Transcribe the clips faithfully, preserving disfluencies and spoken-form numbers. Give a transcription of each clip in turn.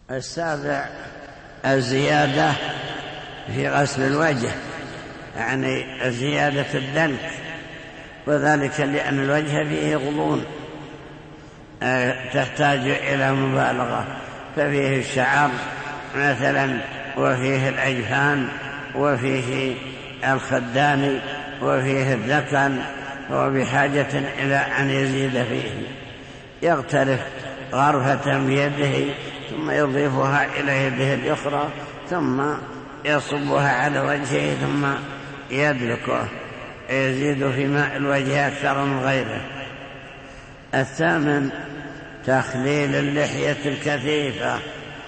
السابع الزيادة في غسل الوجه، يعني زيادة الدلك، وذلك لأن الوجه فيه غضون تحتاج إلى مبالغة، ففيه الشعر مثلا، وفيه الأجفان، وفيه الخدان، وفيه الذقن، هو بحاجة إلى أن يزيد فيه، يغترف غرفة بيده ثم يضيفها إلى يده الأخرى ثم يصبها على وجهه ثم يدلكه، يزيد في ماء الوجه أكثر من غيره. الثامن تخليل اللحية الكثيفة.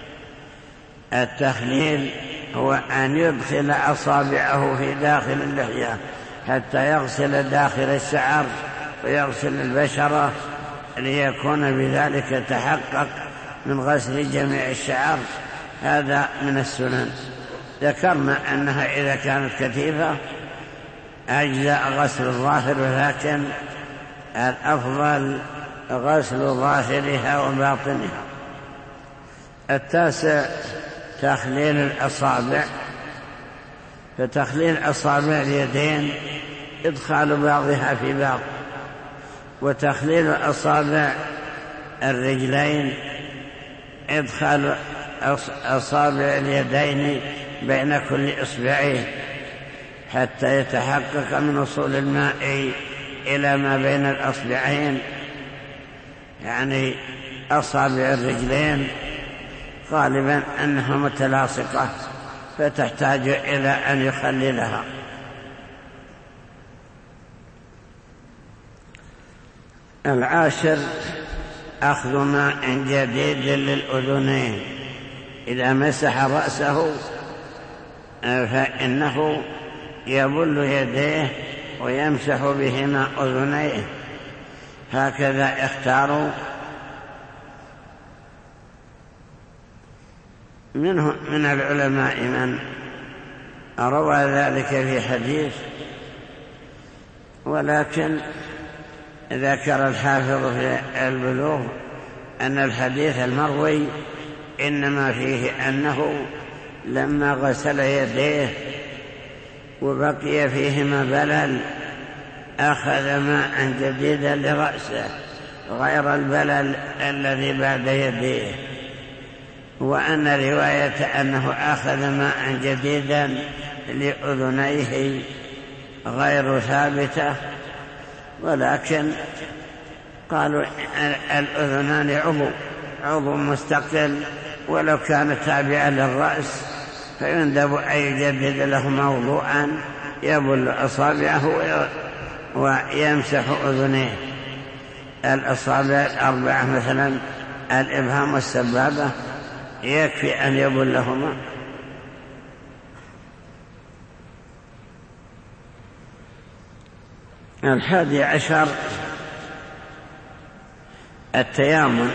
التخليل هو أن يدخل أصابعه في داخل اللحية حتى يغسل داخل الشعر ويغسل البشرة، ليكون بذلك تحقق من غسل جميع الشعر. هذا من السنن. ذكرنا أنها إذا كانت كثيفة أجزاء غسل الظاهر، ولكن الأفضل غسل ظاهرها وباطنها. التاسع تخليل الأصابع. فتخليل أصابع اليدين إدخال بعضها في بعض، وتخليل أصابع الرجلين إدخال أصابع اليدين بين كل إصبعين حتى يتحقق من وصول الماء إلى ما بين الأصبعين، يعني أصابع الرجلين غالبا أنها متلاصقة فتحتاج إلى أن يخللها. العاشر أخذ ماء جديد للأذنين. إذا مسح رأسه فإنه يبل يديه ويمسح بهما أذنيه. هكذا اختاروا منه من العلماء من روى ذلك في حديث، ولكن ذكر الحافظ في البلوغ أن الحديث المروي إنما فيه أنه لما غسل يديه وبقي فيهما بلل أخذ ماء جديدا لرأسه غير البلل الذي بعد يديه، وأن رواية أنه أخذ ماء جديدا لأذنيه غير ثابتة، ولكن قالوا الأذنان عضو عضو مستقل، ولو كان تابعا للرأس فيندب أن يجدد له موضوعا يبل أصابعه ويمسح أذنيه. الأصابع الأربعة مثلا الإبهام والسبابة يكفي أن يبلهما. الحادي عشر التيامن،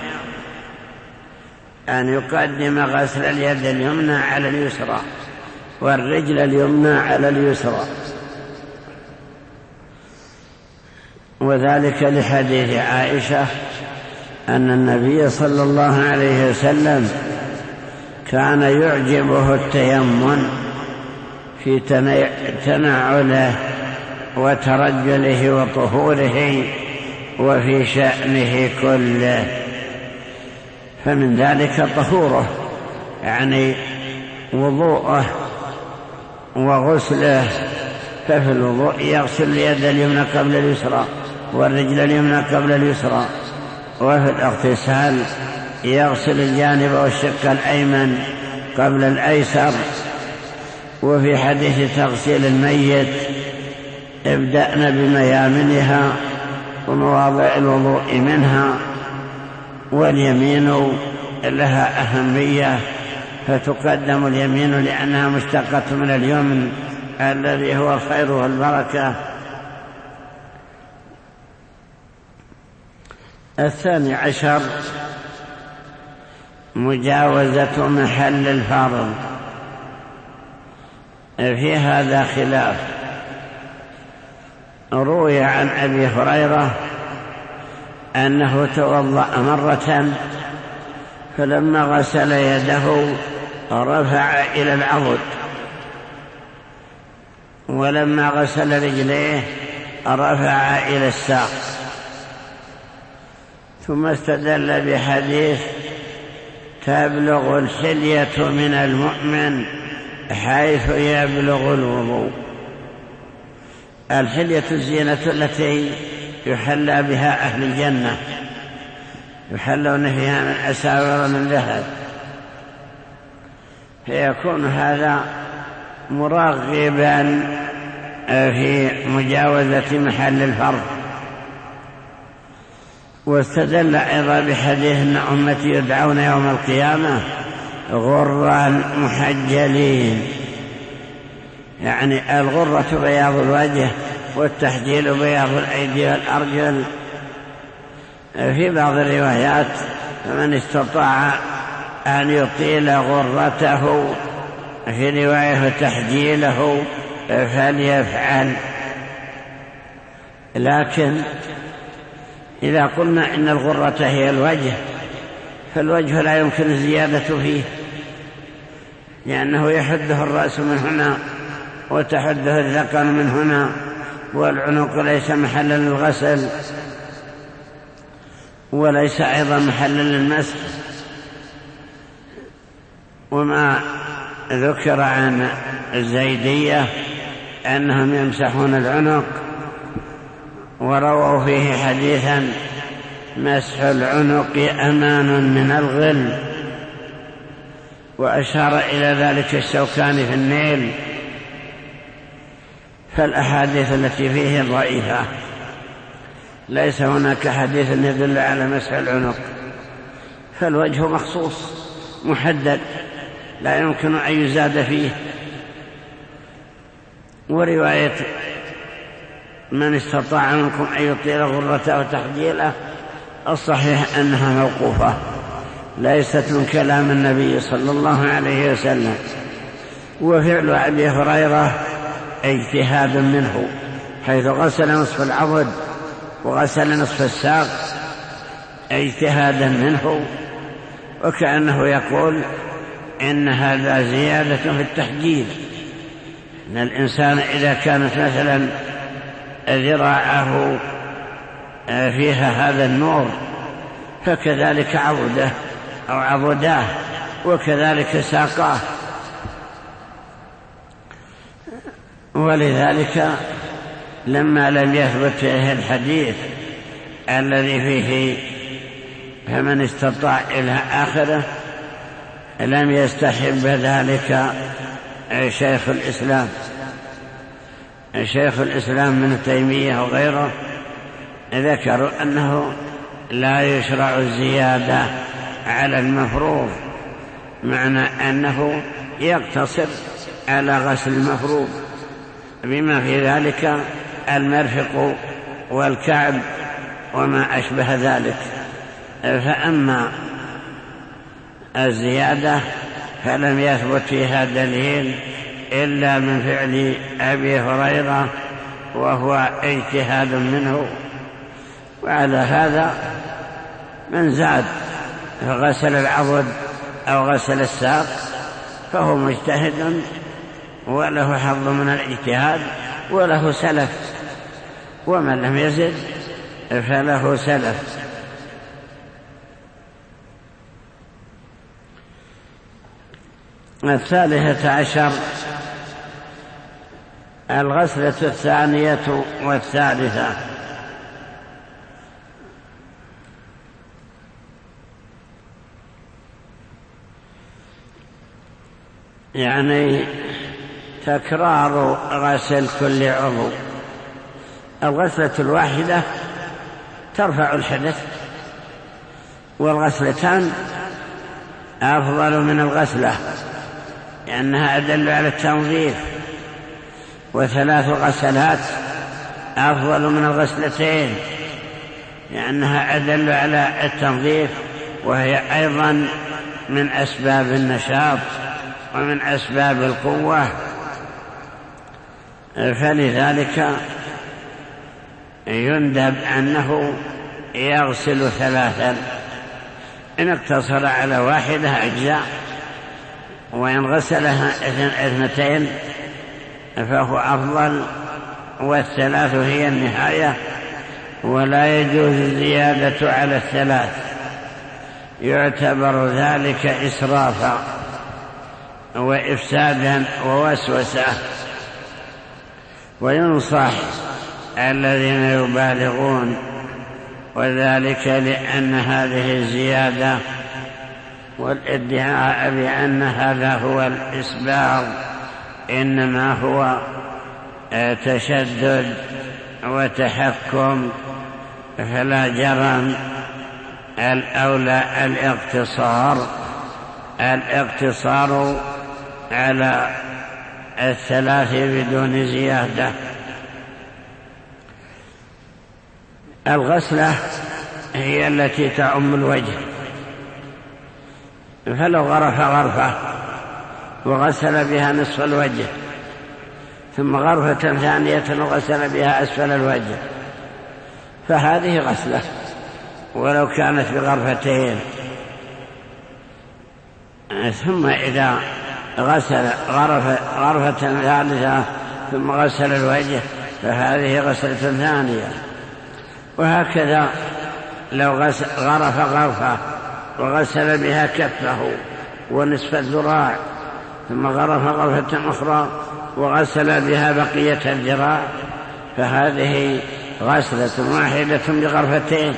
أن يقدم غسل اليد اليمنى على اليسرى والرجل اليمنى على اليسرى، وذلك لحديث عائشة أن النبي صلى الله عليه وسلم كان يعجبه التيمن في تنعله وترجله وطهوره وفي شأنه كله. فمن ذلك طهوره، يعني وضوءه وغسله. ففي الوضوء يغسل اليد اليمنى قبل اليسرى والرجل اليمنى قبل اليسرى، وفي الاغتسال يغسل الجانب والشق الأيمن قبل الأيسر. وفي حديث تغسيل الميت ابدأنا بميامنها ومواضع الوضوء منها، واليمين لها أهمية فتقدم اليمين لأنها مشتقة من اليمن الذي هو الخير والبركة. الثاني عشر مجاوزة محل الفرض. في هذا خلاف. روي عن أبي هريرة أنه توضأ مرة فلما غسل يده رفع إلى العضد، ولما غسل رجليه رفع إلى الساق. ثم استدل بحديث تبلغ الحلية من المؤمن حيث يبلغ الوضوء. الحلية الزينة التي يحلى بها أهل الجنة، يحلون فيها من أساور من ذهب، فيكون هذا مرغبا في مجاوزة محل الفرض. واستدل أيضا بحديث أن أمتي يدعون يوم القيامة غرا محجلين، يعني الغرة بياض الوجه والتحجيل بياض الأيدي والأرجل. في بعض الروايات فمن استطاع أن يطيل غرته، في رواية تحجيله فليفعل. لكن إذا قلنا إن الغرة هي الوجه، فالوجه لا يمكن الزيادة فيه، لأنه يحده الرأس من هنا وتحده الذقن من هنا، والعنق ليس محلا للغسل وليس أيضا محلا للمسح. وما ذكر عن الزيدية أنهم يمسحون العنق، ورووا فيه حديثا مسح العنق أمان من الغل، وأشار إلى ذلك الشوكاني في النيل. فالأحاديث التي فيه ضعيفة، ليس هناك حديث يدل على مسح العنق، فالوجه مخصوص محدد لا يمكن أن يزاد فيه. ورواية من استطاع منكم أن يطيل غرته وتحجيله الصحيح أنها موقوفة، ليست من كلام النبي صلى الله عليه وسلم. وفعل أبي هريرة اجتهاد منه، حيث غسل نصف العضد وغسل نصف الساق اجتهادا منه، وكأنه يقول إن هذا زيادة في التحجيل، إن الإنسان إذا كانت مثلا ذراعه فيها هذا النور فكذلك عضده أو عضداه، وكذلك ساقاه. ولذلك لما لم يثبت فيه الحديث الذي فيه فمن استطاع إلى آخره لم يستحب ذلك شيخ الإسلام شيخ الإسلام من تيمية وغيره ذكروا أنه لا يشرع الزيادة على المفروض، معنى أنه يقتصر على غسل المفروض بما في ذلك المرفق والكعب وما أشبه ذلك. فأما الزيادة فلم يثبت فيها دليل إلا من فعل أبي هريرة، وهو اجتهاد منه. وعلى هذا من زاد فغسل العضد أو غسل الساق فهو مجتهد وله حظ من الاجتهاد وله سلف، ومن لم يزد فله سلف. الثالثة عشر الغسلة الثانية والثالثة. يعني تكرار غسل كل عضو. الغسلة الواحدة ترفع الحدث، والغسلتان أفضل من الغسلة لأنها أدل على التنظيف، وثلاث غسلات أفضل من الغسلتين لأنها أدل على التنظيف، وهي أيضا من أسباب النشاط ومن أسباب القوة. فلذلك يندب أنه يغسل ثلاثا، إن اقتصر على واحدة أجزاء، وإن غسلها اثنتين فهو أفضل، والثلاث هي النهاية، ولا يجوز الزيادة على الثلاث، يعتبر ذلك إسرافا وإفسادا ووسوسة. وينصح الذين يبالغون، وذلك لأن هذه الزيادة والادعاء بأن هذا هو الإسباغ إنما هو تشدد وتحكم، فلا جرم، الأولى الاقتصار الاقتصار على الثلاث بدون زيادة. الغسلة هي التي تعم الوجه، فلو غرف غرفة وغسل بها نصف الوجه، ثم غرفة ثانية وغسل بها أسفل الوجه، فهذه غسلة ولو كانت بغرفتين. ثم إذا غسل غرفة, غرفة ثالثة ثم غسل الوجه فهذه غسلة ثانية. وهكذا لو غرف غرفة وغسل بها كفه ونصف الذراع، ثم غرف غرفة أخرى وغسل بها بقية الذراع، فهذه غسلة واحدة بغرفتين.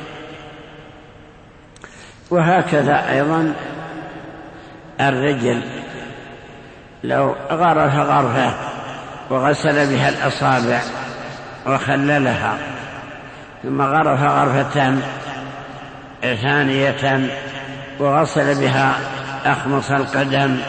وهكذا أيضا الرجل لو غرف غرفة وغسل بها الأصابع وخللها، ثم غرف غرفة ثانية وغسل بها أخمص القدم،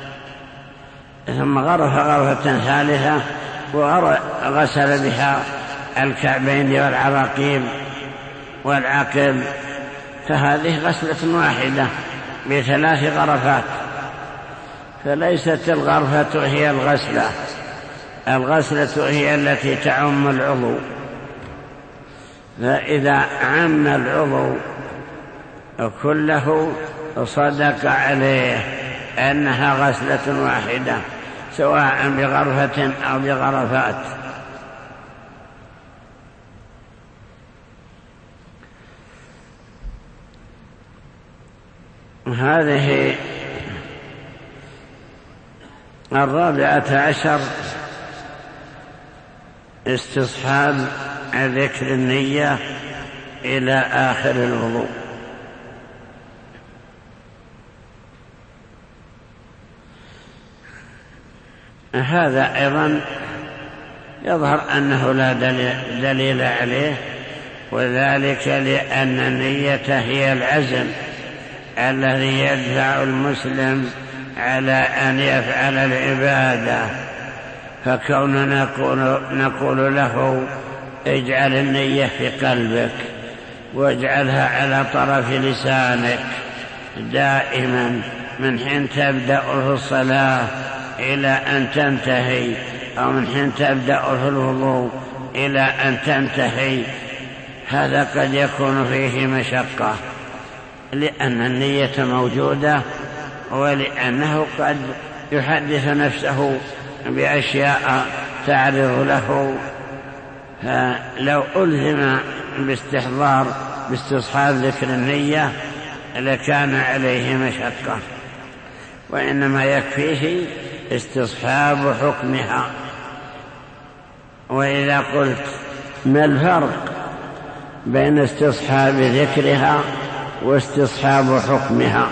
ثم غرف غرفة ثالثة وغسل بها الكعبين والعراقيب والعقل، فهذه غسلة واحدة بثلاث غرفات. فليست الغرفة هي الغسلة، الغسلة هي التي تعم العضو. فإذا عم العضو كله صدق عليه أنها غسلة واحدة، سواء بغرفة أو بغرفات. هذه الرابعة عشر استصحاب ذكر النية إلى آخر الوضوء. هذا أيضا يظهر أنه لا دليل عليه، وذلك لأن النية هي العزم الذي يدفع المسلم على أن يفعل العبادة. فكوننا نقول, نقول له اجعل النية في قلبك واجعلها على طرف لسانك دائما من حين تبدأ في الصلاة إلى أن تنتهي، أو من حين تبدأ في الوضوء إلى أن تنتهي، هذا قد يكون فيه مشقة، لأن النية موجودة، ولأنه قد يحدث نفسه بأشياء تعرض له. فلو ألزم باستحضار باستصحاب ذكر النية لكان عليه مشقة، وإنما يكفيه استصحاب حكمها. وإذا قلت ما الفرق بين استصحاب ذكرها واستصحاب حكمها؟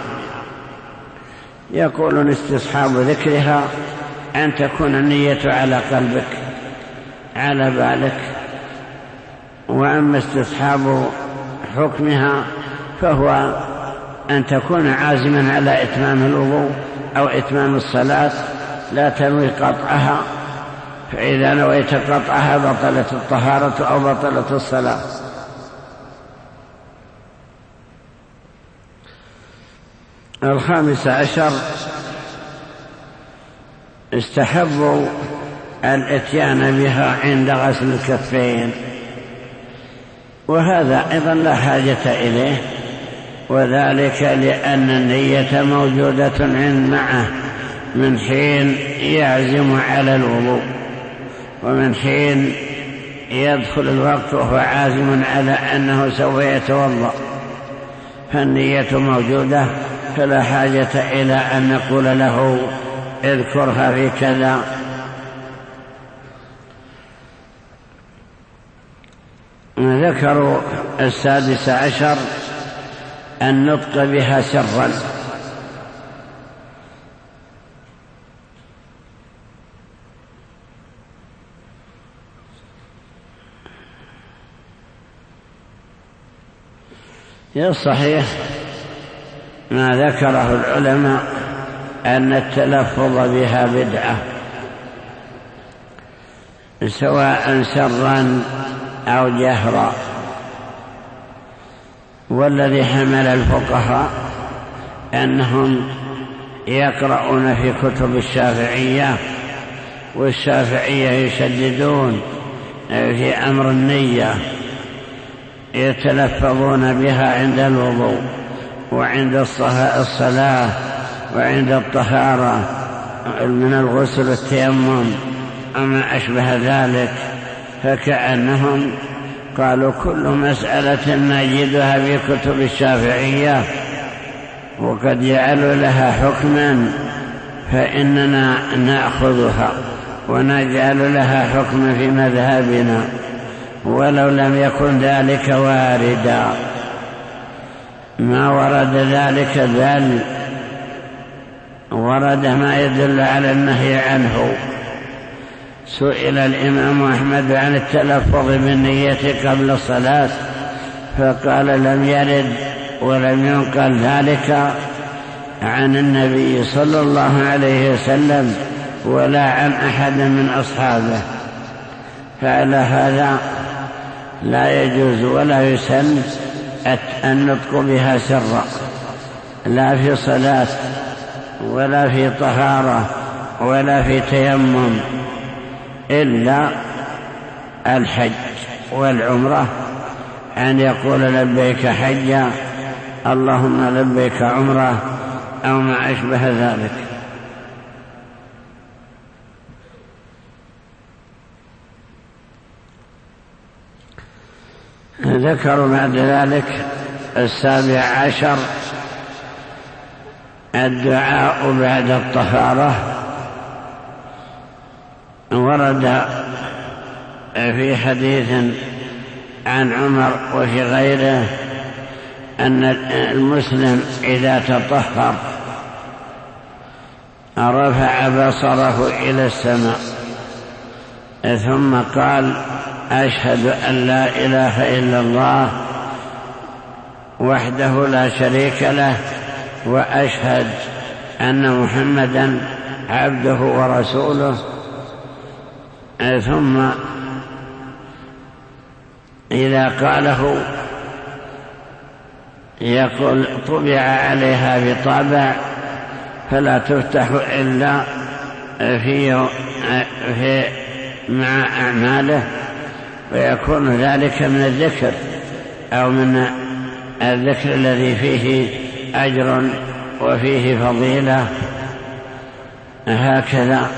يقولون استصحاب ذكرها أن تكون النية على قلبك على بالك، وأما استصحاب حكمها فهو أن تكون عازما على إتمام الوضوء أو إتمام الصلاة، لا تنوي قطعها، فإذا نويت قطعها بطلت الطهارة أو بطلت الصلاة. الخامس عشر استحبوا الاتيان بها عند غسل الكفين، وهذا أيضا لا حاجة إليه، وذلك لأن النية موجودة عند معه من حين يعزم على الوضوء، ومن حين يدخل الوقت وهو عازم على أنه سوف يتوضأ، فالنية موجودة، فلا حاجة إلى أن نقول له اذكرها في كذا. ذكروا السادس عشر النطق بها سرا. الصحيح ما ذكره العلماء أن التلفظ بها بدعة، سواء سرا أو جهرا، والذي حمل الفقهاء أنهم يقرؤون في كتب الشافعية، والشافعية يشددون في أمر النية، يتلفظون بها عند الوضوء وعند الصلاة وعند الطهارة من الغسل والتيمم وما أشبه ذلك، فكأنهم قالوا كل مسألة نجدها في كتب الشافعية وقد جعلوا لها حكما فإننا نأخذها ونجعل لها حكما في مذهبنا ولو لم يكن ذلك واردا. ما ورد ذلك بل ورد ما يدل على النهي عنه. سئل الإمام أحمد عن التلفظ بالنية قبل الصلاة فقال لم يرد ولم ينقل ذلك عن النبي صلى الله عليه وسلم ولا عن أحد من أصحابه، فعلى هذا لا يجوز ولا يسن النطق بها سرا، لا في صلاة ولا في طهارة ولا في تيمم، إلا الحج والعمرة أن يقول لبيك حجا اللهم لبيك عمرة أو ما أشبه ذلك. ذكروا بعد ذلك السابع عشر الدعاء بعد الطهارة. ورد في حديث عن عمر وفي غيره أن المسلم إذا تطهر رفع بصره إلى السماء ثم قال أشهد أن لا إله إلا الله وحده لا شريك له وأشهد أن محمدا عبده ورسوله، ثم إذا قاله يقول طبع عليها بطابع فلا تفتح إلا في, في مع أعماله، ويكون ذلك من الذكر أو من الذكر الذي فيه أجر وفيه فضيلة. هكذا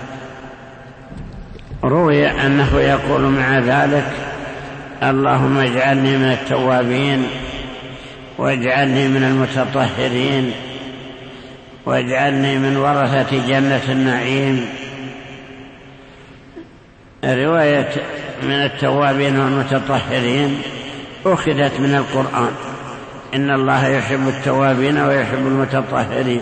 روي أنه يقول مع ذلك اللهم اجعلني من التوابين واجعلني من المتطهرين واجعلني من ورثة جنة النعيم. رواية من التوابين والمتطهرين أخذت من القرآن، إن الله يحب التوابين ويحب المتطهرين،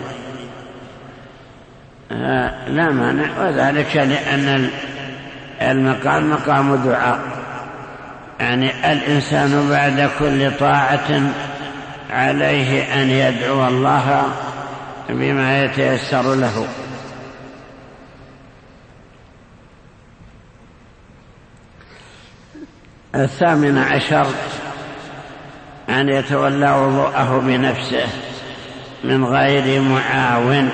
لا مانع، وذلك لأن المقام مقام دعاء، يعني الإنسان بعد كل طاعة عليه أن يدعو الله بما يتيسر له. الثامن عشر أن يتولى وضوءه بنفسه من غير معاون،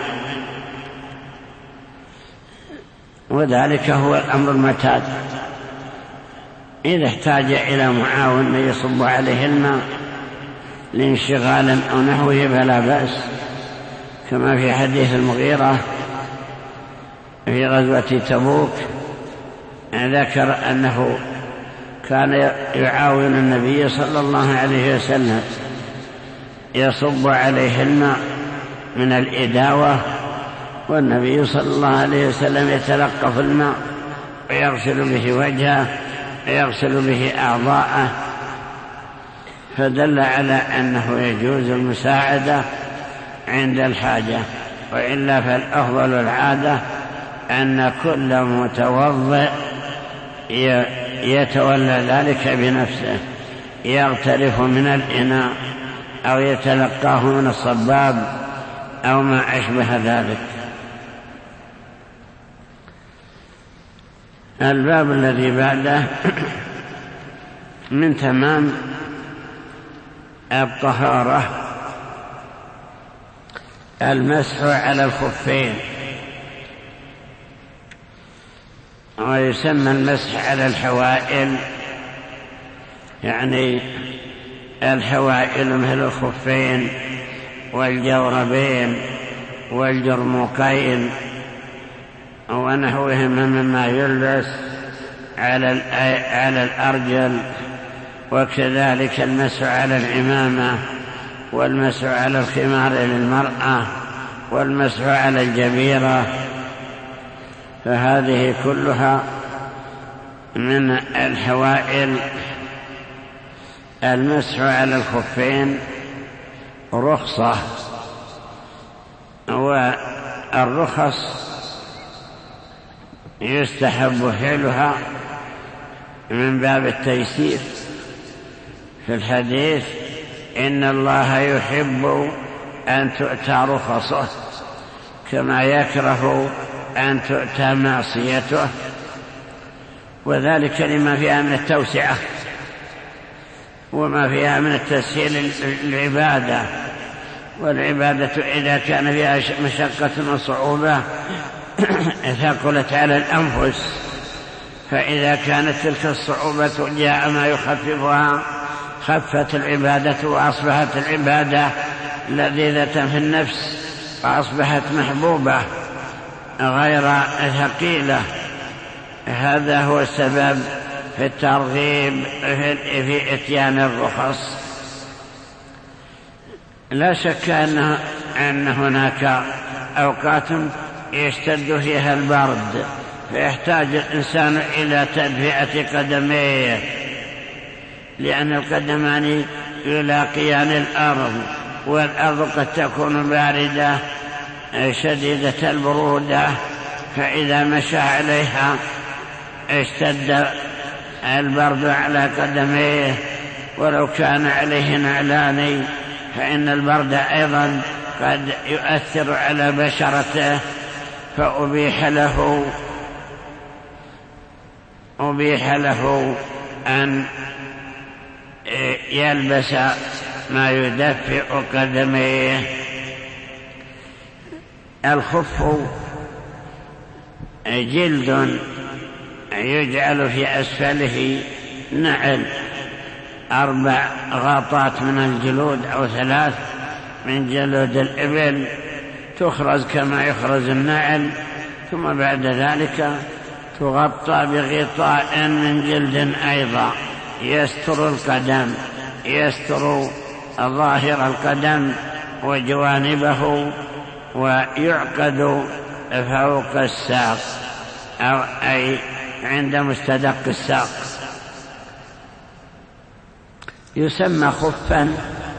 وذلك هو الأمر المعتاد. إذا احتاج إلى معاون يصب عليه الماء لانشغال أو نحوه فلا بأس، كما في حديث المغيرة في غزوة تبوك ذكر أنه كان يعاون النبي صلى الله عليه وسلم يصب عليه الماء من الإداوة، والنبي صلى الله عليه وسلم يتلقف الماء ويغسل به وجهه ويغسل به أعضاءه، فدل على أنه يجوز المساعدة عند الحاجة، وإلا فالأفضل العادة أن كل متوضئ يتولى ذلك بنفسه، يغترف من الإناء أو يتلقاه من الصباب أو ما أشبه ذلك. الباب الذي بعده من تمام الطهارة المسح على الخفين، ويسمى المسح على الحوائل، يعني الحوائل مثل الخفين والجوربين والجرموقين ونحوهم مما يلبس على على الأرجل، وكذلك المسح على العمامة والمسح على الخمار للمرأة والمسح على الجبيرة، فهذه كلها من الحوائل. المسح على الخفين رخصة، والرخص يستحب فعلها من باب التيسير. في الحديث إن الله يحب أن تؤتى رخصه كما يكره أن تؤتى معصيته، وذلك لما فيها من التوسعة وما فيها من التسهيل للعبادة، والعبادة إذا كان فيها مشقة وصعوبة ثقلت على الأنفس، فإذا كانت تلك الصعوبة جاء ما يخففها خفت العبادة وأصبحت العبادة لذيذة في النفس وأصبحت محبوبة غير ثقيلة. هذا هو السبب في الترغيب في إتيان الرخص. لا شك أن, أن هناك أوقات يشتد فيها البرد فيحتاج الإنسان إلى تدفئة قدميه، لأن القدمان يلاقيان الأرض، والأرض قد تكون باردة شديدة البرودة، فإذا مشى عليها اشتد البرد على قدميه، ولو كان عليه نعلان فإن البرد أيضا قد يؤثر على بشرته، فأبيح له أبيح له أن يلبس ما يدفئ قدميه. الخف جلد يجعل في أسفله نعل، أربع غاطات من الجلود أو ثلاث من جلود الإبل تخرز كما يخرز النعل، ثم بعد ذلك تغطى بغطاء من جلد أيضا يستر القدم، يستر ظاهر القدم وجوانبه، ويعقد فوق الساق أو أي عند مستدق الساق. يسمى خفا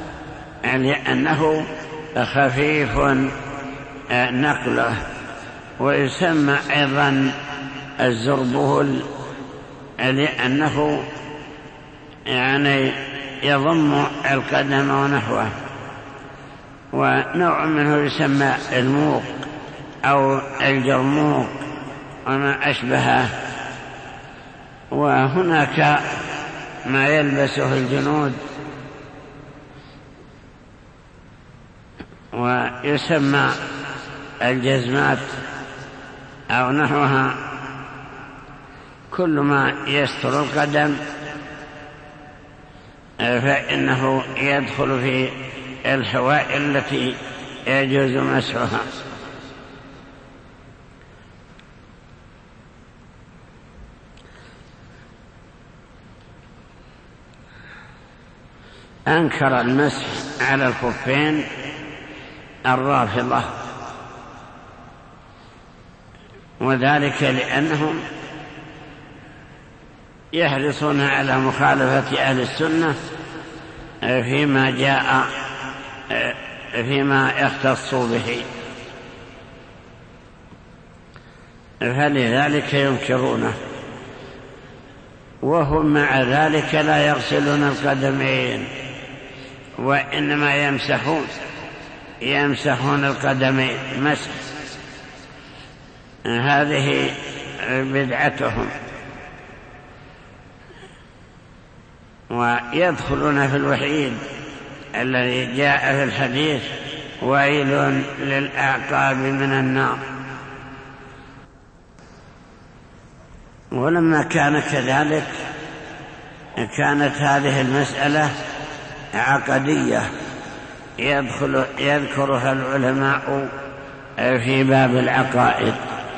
لأنه خفيف نقله، ويسمى أيضا الزربول لأنه يعني يضم القدم ونحوه، ونوع منه يسمى الموق أو الجرموق وما أشبهه. وهناك ما يلبسه الجنود ويسمى الجزمات أو نحوها، كل ما يستر القدم فإنه يدخل في الحواء التي يجوز مسحها. أنكر المسح على الخفين الرافضة، وذلك لأنهم يحرصون على مخالفة أهل السنة فيما جاء فيما يختص به، فلذلك ينكرونه، وهم مع ذلك لا يغسلون القدمين، وإنما يمسحون يمسحون القدمين مسح. هذه بدعتهم، ويدخلون في الوحيد الذي جاء في الحديث: ويل للأعقاب من النار. ولما كان كذلك كانت هذه المسألة عقدية يدخل يذكرها العلماء في باب العقائد،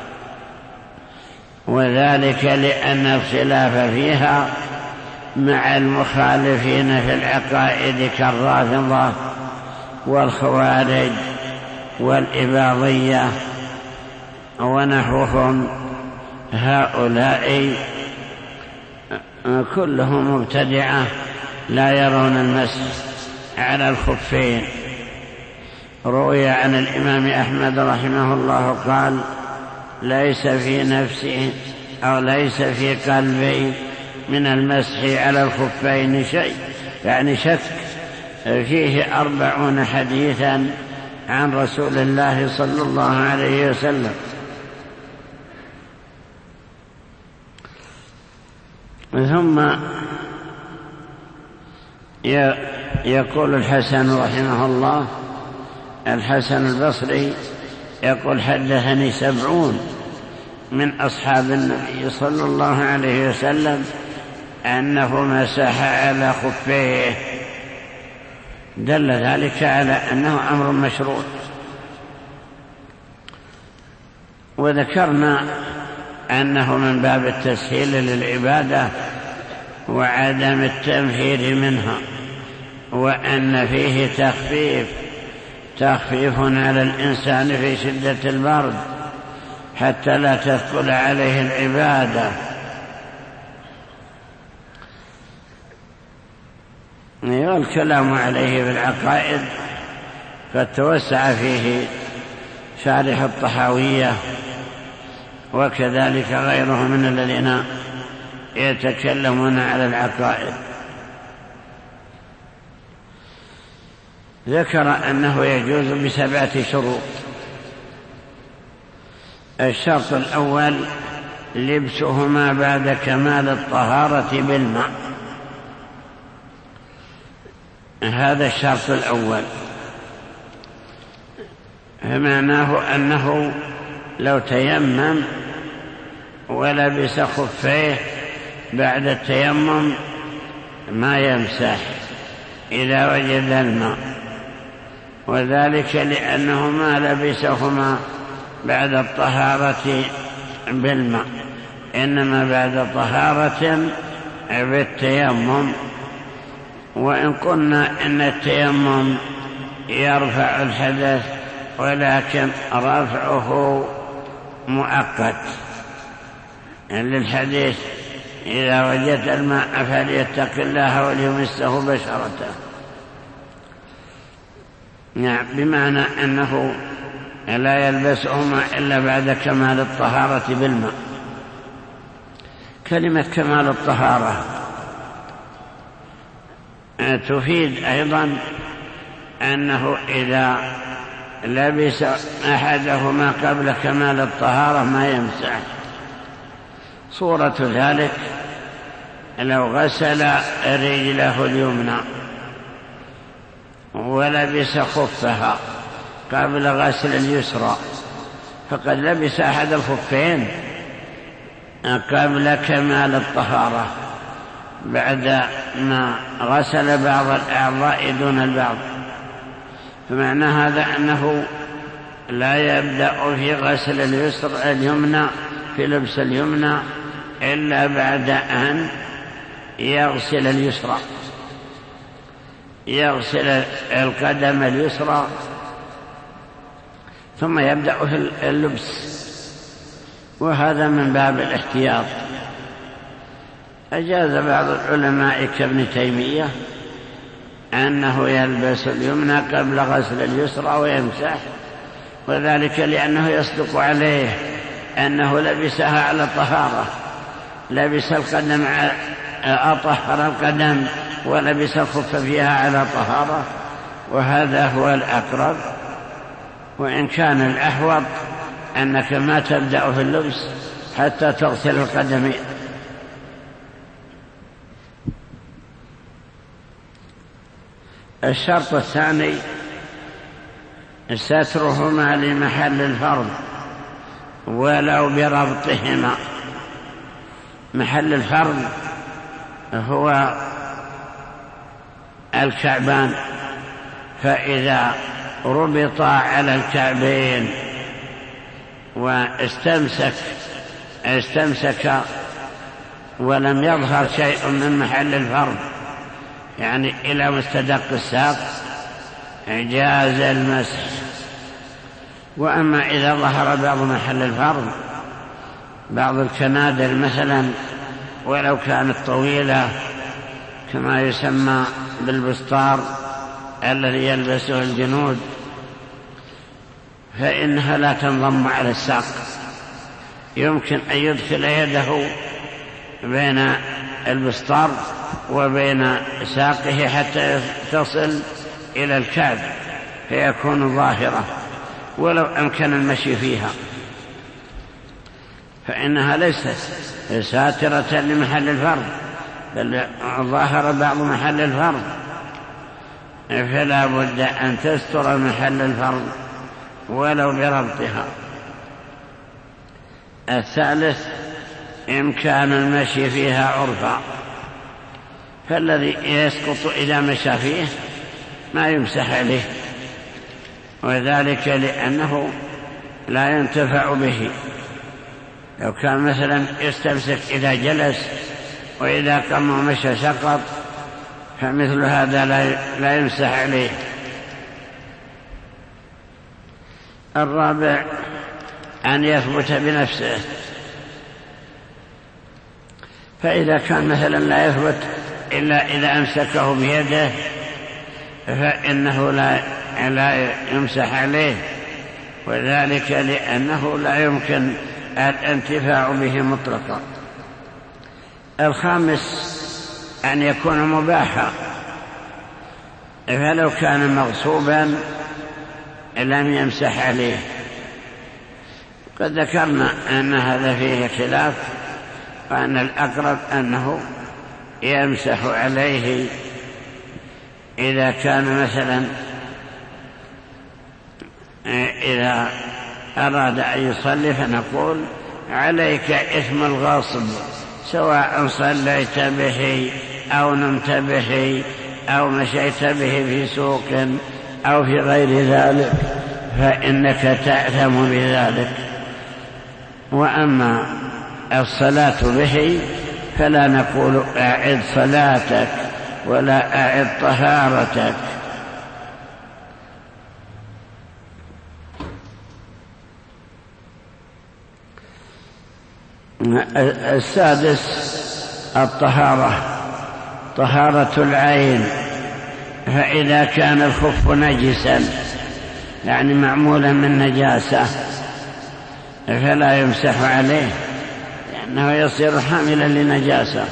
وذلك لأن الخلاف فيها مع المخالفين في العقائد كالرافضة والخوارج والإباضية ونحوهم، هؤلاء كلهم مبتدعة لا يرون المسح على الخفين. روي عن الإمام أحمد رحمه الله قال: ليس في نفسي أو ليس في قلبي من المسح على الخفين شيء، يعني شك فيه أربعون حديثا عن رسول الله صلى الله عليه وسلم. ثم يقول الحسن رحمه الله، الحسن البصري يقول: حدثني سبعون من أصحاب النبي صلى الله عليه وسلم أنه مسح على خفيه، دل ذلك على أنه أمر مشروع. وذكرنا أنه من باب التسهيل للعبادة وعدم التنفير منها، وأن فيه تخفيف تخفيف على الإنسان في شدة البرد حتى لا تثقل عليه العبادة. والكلام عليه بالعقائد قد توسع فيه شارح الطحاوية، وكذلك غيره من الذين يتكلمون على العقائد. ذكر أنه يجوز بسبعة شروط. الشرط الأول: لبسهما بعد كمال الطهارة بالماء، هذا الشرط الأول. فمعناه أنه لو تيمم ولبس خفيه بعد التيمم ما يمسح إذا وجد الماء، وذلك لأنه ما لبسهما بعد الطهارة بالماء، إنما بعد طهارة بالتيمم. وإن قلنا إن التيمم يرفع الحدث، ولكن رفعه مؤقت للحديث: إذا وجدت الماء فليتق الله وليمسه بشرته. نعم، بمعنى أنه لا يلبسهما إلا بعد كمال الطهارة بالماء. كلمة كمال الطهارة تفيد أيضا أنه إذا لبس أحدهما قبل كمال الطهارة ما يمسح. صورة ذلك: لو غسل رجله اليمنى ولبس خفها قبل غسل اليسرى، فقد لبس أحد الخفين قبل كمال الطهارة، بعد ما غسل بعض الأعضاء دون البعض، فمعنى هذا أنه لا يبدأ في غسل اليسر اليمنى في لبس اليمنى إلا بعد أن يغسل اليسرى، يغسل القدم اليسرى ثم يبدأ في اللبس، وهذا من باب الاحتياط. أجاز بعض العلماء كابن تيمية أنه يلبس اليمنى قبل غسل اليسرى ويمسح، وذلك لأنه يصدق عليه أنه لبسها على طهارة، لبس القدم أطهر القدم ولبس الخف فيها على طهارة، وهذا هو الأقرب. وإن كان الأحوط أنك ما تبدأ في اللبس حتى تغسل القدمين. الشرط الثاني سترهما لمحل الفرض ولو بربطهما. محل الفرض هو الكعبان، فإذا ربطا على الكعبين واستمسك استمسك ولم يظهر شيء من محل الفرض، يعني إلى مستدق الساق، جاز المسح. وأما إذا ظهر بعض محل الفرض، بعض الكنادر مثلا ولو كانت طويلة كما يسمى بالبسطار الذي يلبسه الجنود، فإنها لا تنضم على الساق، يمكن أن يدخل يده بين البسطار وبين ساقه حتى تصل إلى الكعب فيكون ظاهرة، ولو أمكن المشي فيها فإنها ليست ساترة لمحل الفرض، بل ظاهر بعض محل الفرض، فلا بد أن تستر محل الفرض ولو بربطها. الثالث إمكان المشي فيها عرفا، فالذي يسقط إذا مشى فيه ما يمسح عليه، وذلك لأنه لا ينتفع به. لو كان مثلا يستمسك إذا جلس وإذا قام ومشى سقط، فمثل هذا لا يمسح عليه. الرابع أن يثبت بنفسه، فإذا كان مثلا لا يثبت إلا إذا أمسكه بيده فإنه لا, لا يمسح عليه، وذلك لأنه لا يمكن الانتفاع به مطلقا. الخامس أن يكون مباحا، فلو كان مغصوبا لم يمسح عليه. قد ذكرنا أن هذا فيه خلاف، وأن الأقرب أنه يمسح عليه إذا كان مثلا إذا أراد أن يصلي فنقول عليك إثم الغاصب، سواء صليت به أو نمت به أو مشيت به في سوق أو في غير ذلك، فإنك تأثم بذلك. وأما الصلاة به فلا نقول أعد صلاتك ولا أعد طهارتك. السادس الطهارة، طهارة العين، فإذا كان الخف نجسا يعني معمولا من نجاسة فلا يمسح عليه، لأنه يصير حاملا لنجاسة،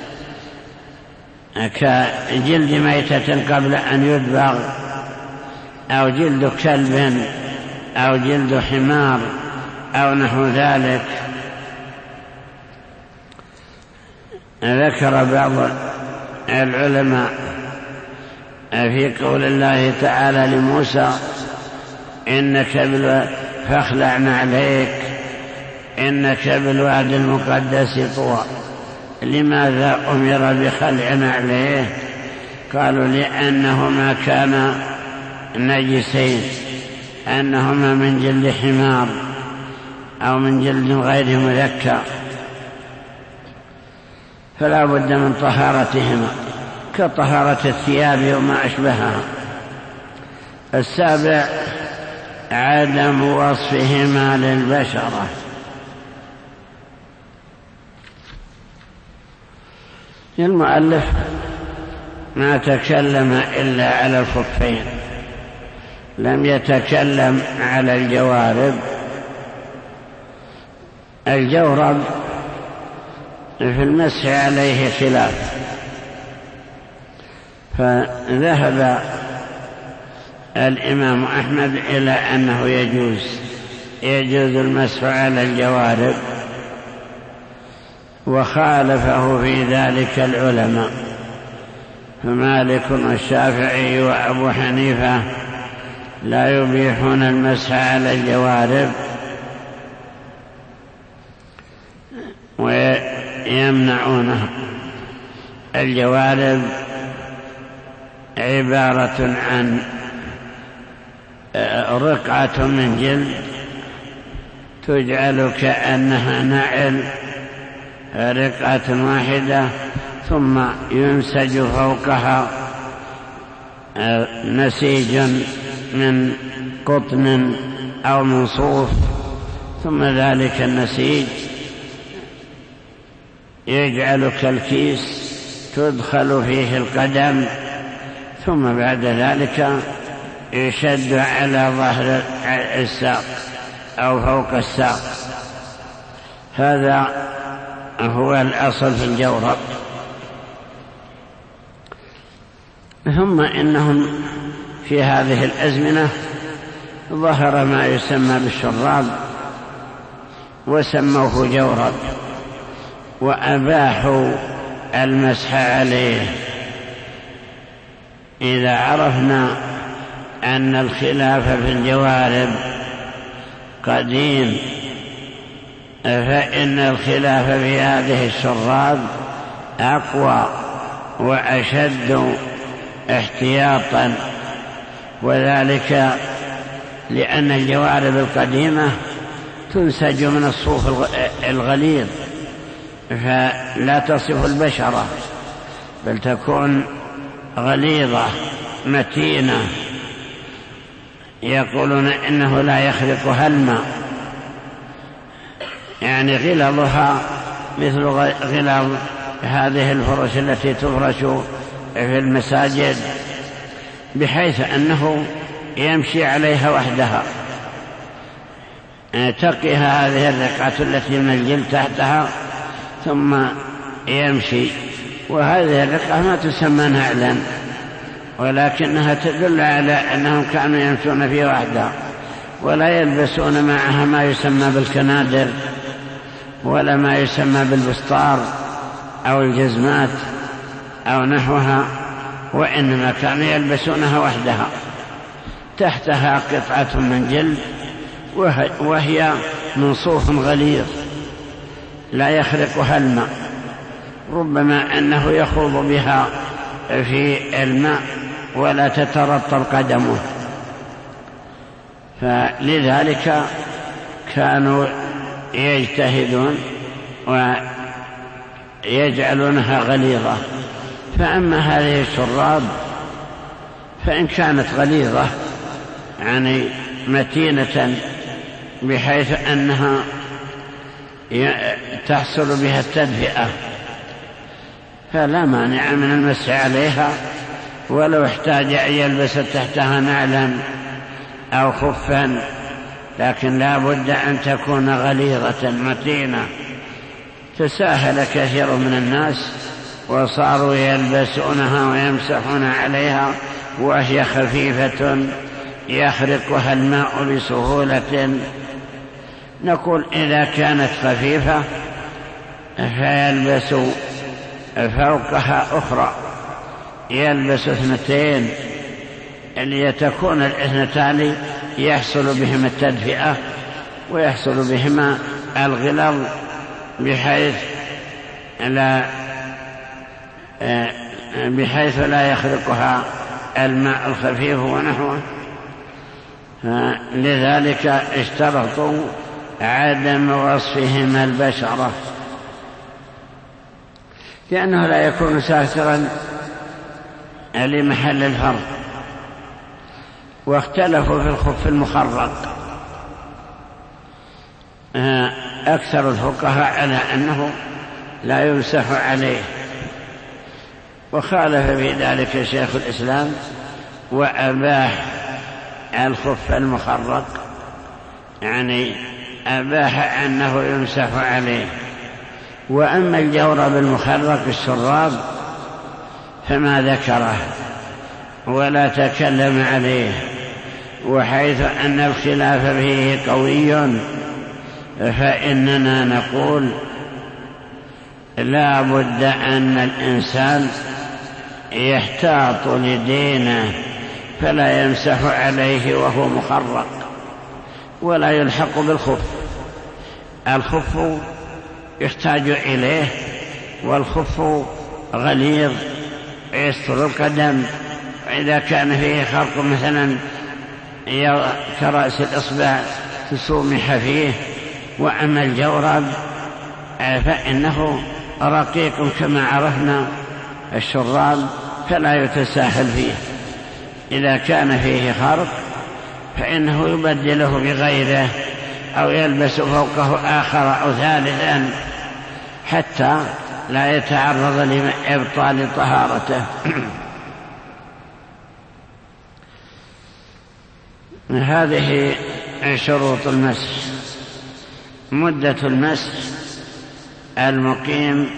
كجلد ميتة قبل أن يدبغ، أو جلد كلب أو جلد حمار أو نحو ذلك. ذكر بعض العلماء في قول الله تعالى لموسى إنك بالواد فاخلع نعليك إنك بالواد المقدس طوى، لماذا أمر بخلع نعليه؟ قالوا لأنهما كانا نجسين، أنهما من جلد حمار أو من جلد غير مذكى، فلا بد من طهارتهما كطهارة الثياب وما أشبهها. السابع عدم وصفهما للبشرة. المؤلف ما تكلم إلا على الخفين، لم يتكلم على الجوارب. الجورب في المسح عليه خلاف، فذهب الإمام أحمد إلى أنه يجوز يجوز المسح على الجوارب، وخالفه في ذلك العلماء، فمالك والشافعي وأبو حنيفة لا يبيحون المسح على الجوارب ويمنعونه. الجوارب عبارة عن رقعة من جلد تجعل كأنها نعل، رقعة واحدة، ثم ينسج فوقها نسيج من قطن أو من صوف، ثم ذلك النسيج يجعل كالكيس تدخل فيه القدم، ثم بعد ذلك يشد على ظهر الساق أو فوق الساق. هذا هو الأصل في الجورب. ثم إنهم في هذه الأزمنة ظهر ما يسمى بالشراب وسموه جورب، وأباحوا المسح عليه. إذا عرفنا أن الخلاف في الجوارب قديم، فإن الخلاف في هذه الشراب أقوى وأشد احتياطا، وذلك لأن الجوارب القديمة تنسج من الصوف الغليظ، فلا تصف البشرة بل تكون غليظة متينة، يقولون إنه لا يخرقها الماء، يعني غلظها مثل غلظ هذه الفرش التي تفرش في المساجد، بحيث أنه يمشي عليها وحدها، تقيها هذه الرقعة التي من الجلد تحتها ثم يمشي. وهذه الرقعة ما تسمى نعلا، ولكنها تدل على أنهم كانوا يمشون في وحدها، ولا يلبسون معها ما يسمى بالكنادر ولا ما يسمى بالبسطار أو الجزمات أو نحوها، وإنما كانوا يلبسونها وحدها، تحتها قطعة من جلد وهي من صوف غليظ لا يخرقها الماء، ربما أنه يخوض بها في الماء ولا تترطب قدمه، فلذلك كانوا يجتهدون ويجعلونها غليظة. فأما هذه الشراب فإن كانت غليظة يعني متينة بحيث أنها تحصل بها التدفئة فلا مانع من المسح عليها، ولو احتاج أن يلبس تحتها نعلا أو خفا، لكن لا بد أن تكون غليظة متينة. تساهل كثير من الناس وصاروا يلبسونها ويمسحون عليها وهي خفيفة يخرقها الماء بسهولة. نقول إذا كانت خفيفة فيلبس فوقها أخرى، يلبس اثنتين ليتكون الاثنتان يحصل بهما التدفئة ويحصل بهما الغلظ، بحيث لا بحيث لا يخرقها الماء الخفيف ونحوه. لذلك اشترطوا عدم وصفهما البشرة، لأنه لا يكون ساترا لمحل الفرض. واختلفوا في الخف المخرق، أكثر الفقهاء على أنه لا يمسح عليه، وخالف في ذلك شيخ الإسلام وأباح الخف المخرق، يعني أباح أنه يمسح عليه. وأما الجورب المخرق الشراب فما ذكره ولا تكلم عليه، وحيث أن الخلاف فيه قوي فإننا نقول لا بد أن الإنسان يحتاط لدينه فلا يمسح عليه وهو مخرق، ولا يلحق بالخف. الخف يحتاج إليه، والخف غليظ يستر القدم، إذا كان فيه خرق مثلا كرأس الإصبع تسومح فيه. وأما الجورب فإنه رقيق كما عرفنا الشراب، فلا يتساهل فيه. إذا كان فيه خرق فإنه يبدله بغيره أو يلبس فوقه آخر أو ثالثا حتى لا يتعرض لإبطال طهارته. هذه شروط المسح. مدة المسح: المقيم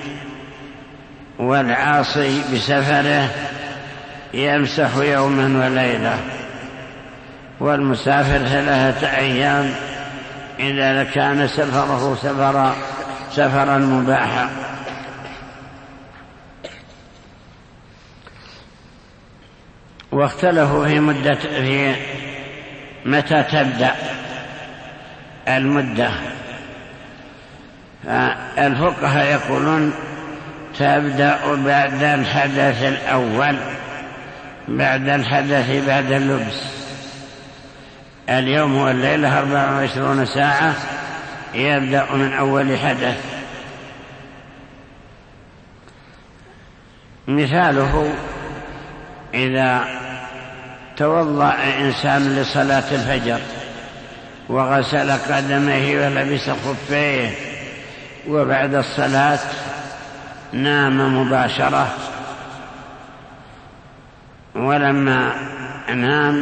والعاصي بسفره يمسح يوما وليلة، والمسافر ثلاثة أيام إذا كان سفره سفرا سفرا مباحا. واختلفوا في مدة في متى تبدأ المدة. الفقهاء يقولون تبدأ بعد الحدث الأول، بعد الحدث بعد اللبس. اليوم والليلة أربع وعشرون ساعة يبدأ من أول حدث. مثاله: إذا توضأ إنسان لصلاة الفجر وغسل قدميه ولبس خفيه، وبعد الصلاة نام مباشرة، ولما نام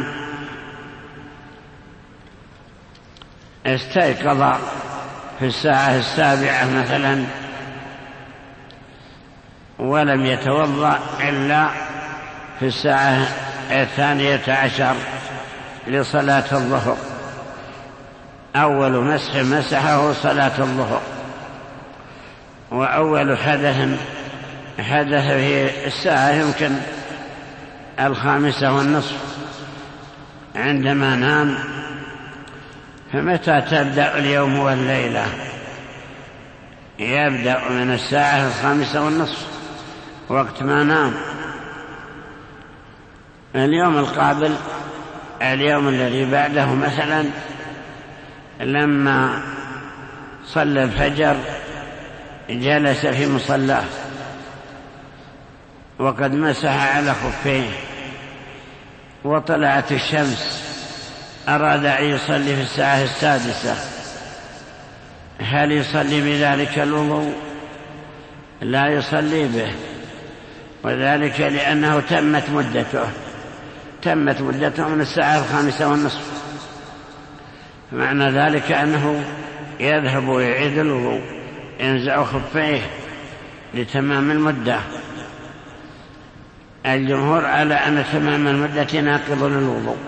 استيقظ في الساعة السابعة مثلا ولم يتوضأ إلا في الساعة الثانية عشر لصلاة الظهر، أول مسح مسحه صلاة الظهر. وأول حدث حدث في الساعة يمكن الخامسة والنصف عندما نام. فمتى تبدأ اليوم والليلة؟ يبدأ من الساعة الخامسة والنصف وقت ما نام. اليوم القابل اليوم الذي بعده مثلا لما صلى الفجر جلس في مصلاه وقد مسح على خفيه وطلعت الشمس، أراد أن يصلي في الساعة السادسة، هل يصلي بذلك الوضوء؟ لا يصلي به، وذلك لأنه تمت مدته تمت مدته من الساعة الخامسة والنصف. معنى ذلك أنه يذهب ويعيد الوضوء، ينزع خفيه لتمام المدة. الجمهور على أن تمام المدة ناقض للوضوء،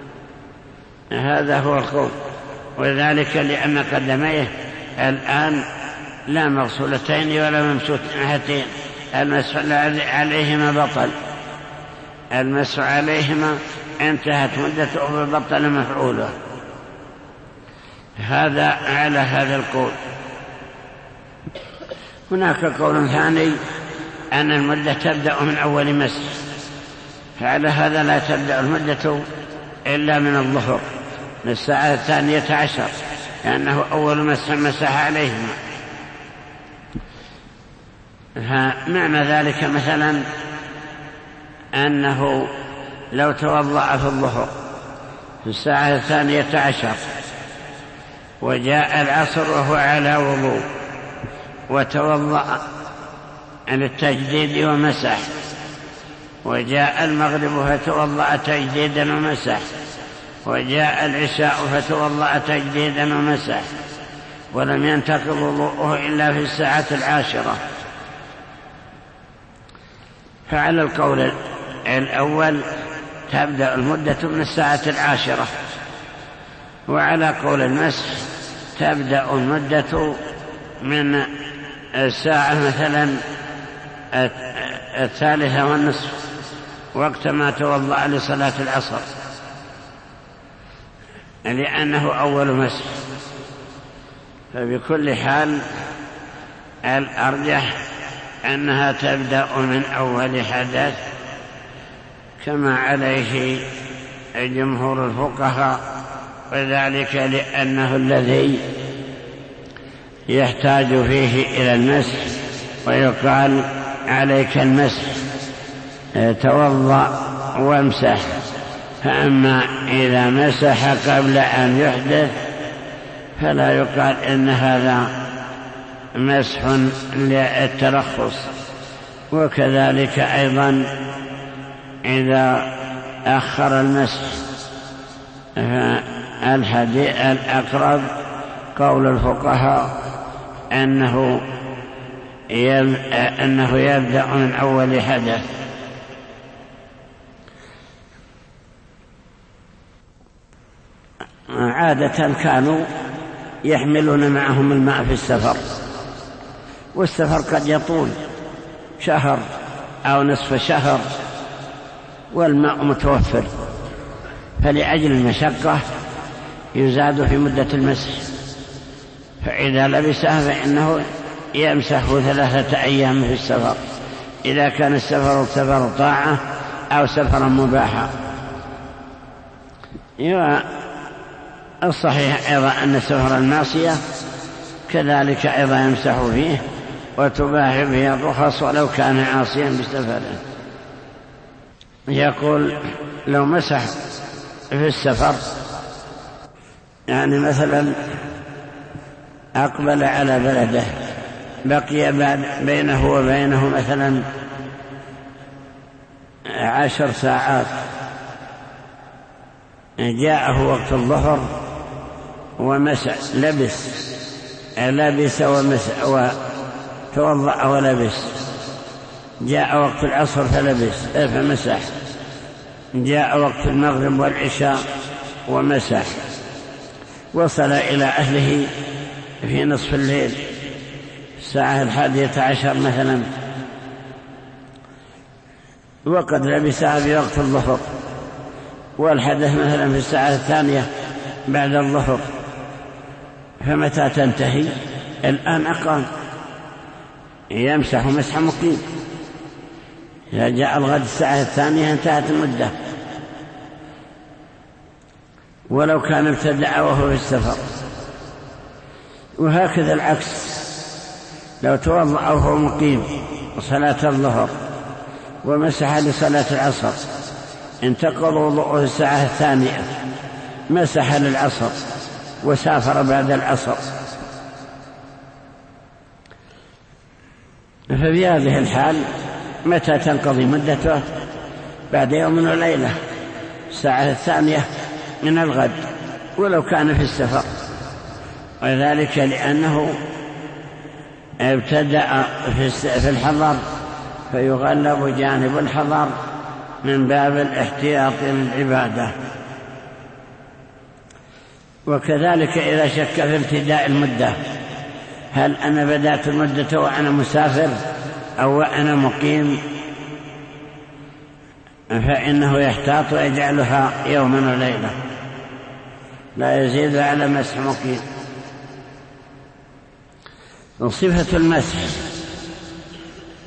هذا هو القول. وذلك لأن قدميه الآن لا مغسولتين ولا ممسوحتين، المسح عليهما بطل، المسح عليهما انتهت مدته وبطل مفعوله. هذا على هذا القول. هناك قول ثاني أن المدة تبدأ من أول مسح، فعلى هذا لا تبدأ المدة إلا من الظهر من الساعة الثانية عشر، لأنه أول مسح مسح عليهما. فمعنى ذلك مثلا أنه لو توضأ في الظهر في الساعة الثانية عشر وجاء العصر وهو على وضوء وتوضأ للتجديد ومسح، وجاء المغرب فتوضأ تجديدا ومسح، وجاء العشاء فتوضأ تجديدا ومسح، ولم ينتقض وضوءه إلا في الساعة العاشرة، فعلى القول الأول تبدأ المدة من الساعة العاشرة، وعلى قول المسح تبدأ المدة من الساعة مثلا الثالثة والنصف وقت ما توضأ لصلاة العصر، لأنه أول مسح. فبكل حال الأرجح أنها تبدأ من أول حدث كما عليه جمهور الفقهاء، وذلك لأنه الذي يحتاج فيه إلى المسح، ويقال عليك المسح توضأ وامسح. فأما إذا مسح قبل أن يحدث فلا يقال إن هذا مسح للترخص. وكذلك أيضا إذا أخر المسح فالحديث الأقرب قول الفقهاء أنه أنه يبدأ من أول حدث. عادة كانوا يحملون معهم الماء في السفر، والسفر قد يطول شهر أو نصف شهر والماء متوفر، فلأجل المشقة يزاد في مدة المسح، فإذا لبسها فإنه يمسحه ثلاثة أيام في السفر إذا كان السفر سفر طاعة أو سفرا مباحا. الصحيح أيضا أن سفر المعصية كذلك أيضا يمسح فيه وتباح به الرخص ولو كان عاصيا بسفره. يقول لو مسح في السفر، يعني مثلا أقبل على بلده بقي بينه وبينه مثلا عشر ساعات، جاءه وقت الظهر ومسح لبس لبس ومسح وتوضأ ولبس، جاء وقت العصر فلبس فمسح، جاء وقت المغرب والعشاء ومسح، وصل إلى أهله في نصف الليل الساعة الحادية عشر مثلا، وقد لبسها في وقت الظهر، والحدث مثلا في الساعة الثانية بعد الظهر، فمتى تنتهي؟ الآن أقام، يمسح مسح مقيم. إذا جاء الغد الساعة الثانية انتهت المدة، ولو كان ابتدأ وهو في السفر. وهكذا العكس، لو توضأ وهو مقيم صلاة الظهر ومسح لصلاة العصر، انتقض وضوءه الساعة الثانية، مسح للعصر وسافر بعد العصر، ففي هذه الحال متى تنقضي مدته؟ بعد يوم وليلة الساعة الثانية من الغد ولو كان في السفر، وذلك لأنه ابتدأ في الحضر، فيغلب جانب الحضر من باب الاحتياط للعبادة. وكذلك إذا شك في ابتداء المدة، هل أنا بدأت المدة وأنا مسافر أو أنا مقيم، فإنه يحتاط ويجعلها يوما وليلة، لا يزيد على مسح مقيم. وصفة المسح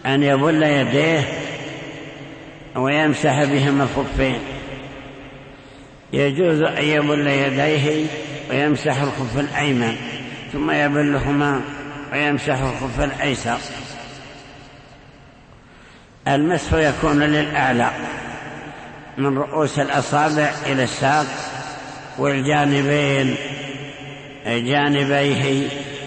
أن يبل يديه ويمسح بهما الخفين. يجوز أن يبل يديه ويمسح الخف الأيمن ثم يبلهما ويمسح الخف الأيسر. المسح يكون للأعلى من رؤوس الأصابع إلى الساق والجانبين جانبيه،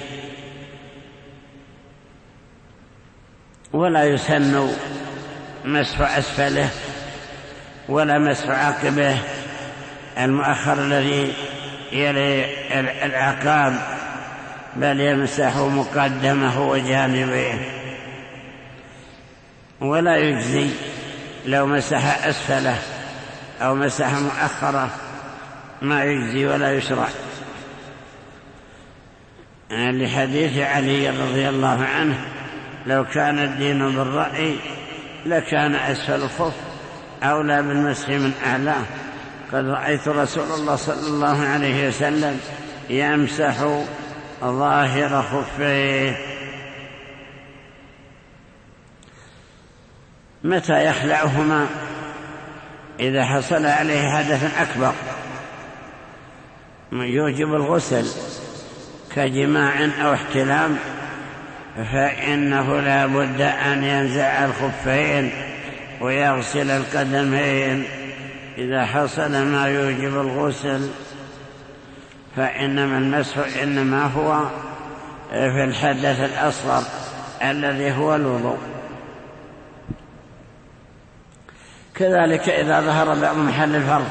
ولا يسن مسح أسفله ولا مسح عقبه المؤخر الذي يلي العقاب، بل يمسح مقدمه وجانبيه. ولا يجزي لو مسح أسفله أو مسح مؤخره، ما يجزي ولا يشرع، لحديث علي رضي الله عنه: لو كان الدين بالرأي لكان أسفل الخف أولى بالمسح من أعلاه. قد رأيت رسول الله صلى الله عليه وسلم يمسح ظاهر خفيه. متى يخلعهما؟ إذا حصل عليه حدث أكبر يوجب الغسل كجماع أو احتلام، فإنه لا بد أن ينزع الخفين ويغسل القدمين. إذا حصل ما يوجب الغسل فإنما المسح إنما هو في الحدث الأصغر الذي هو الوضوء. كذلك إذا ظهر بعض محل الفرض،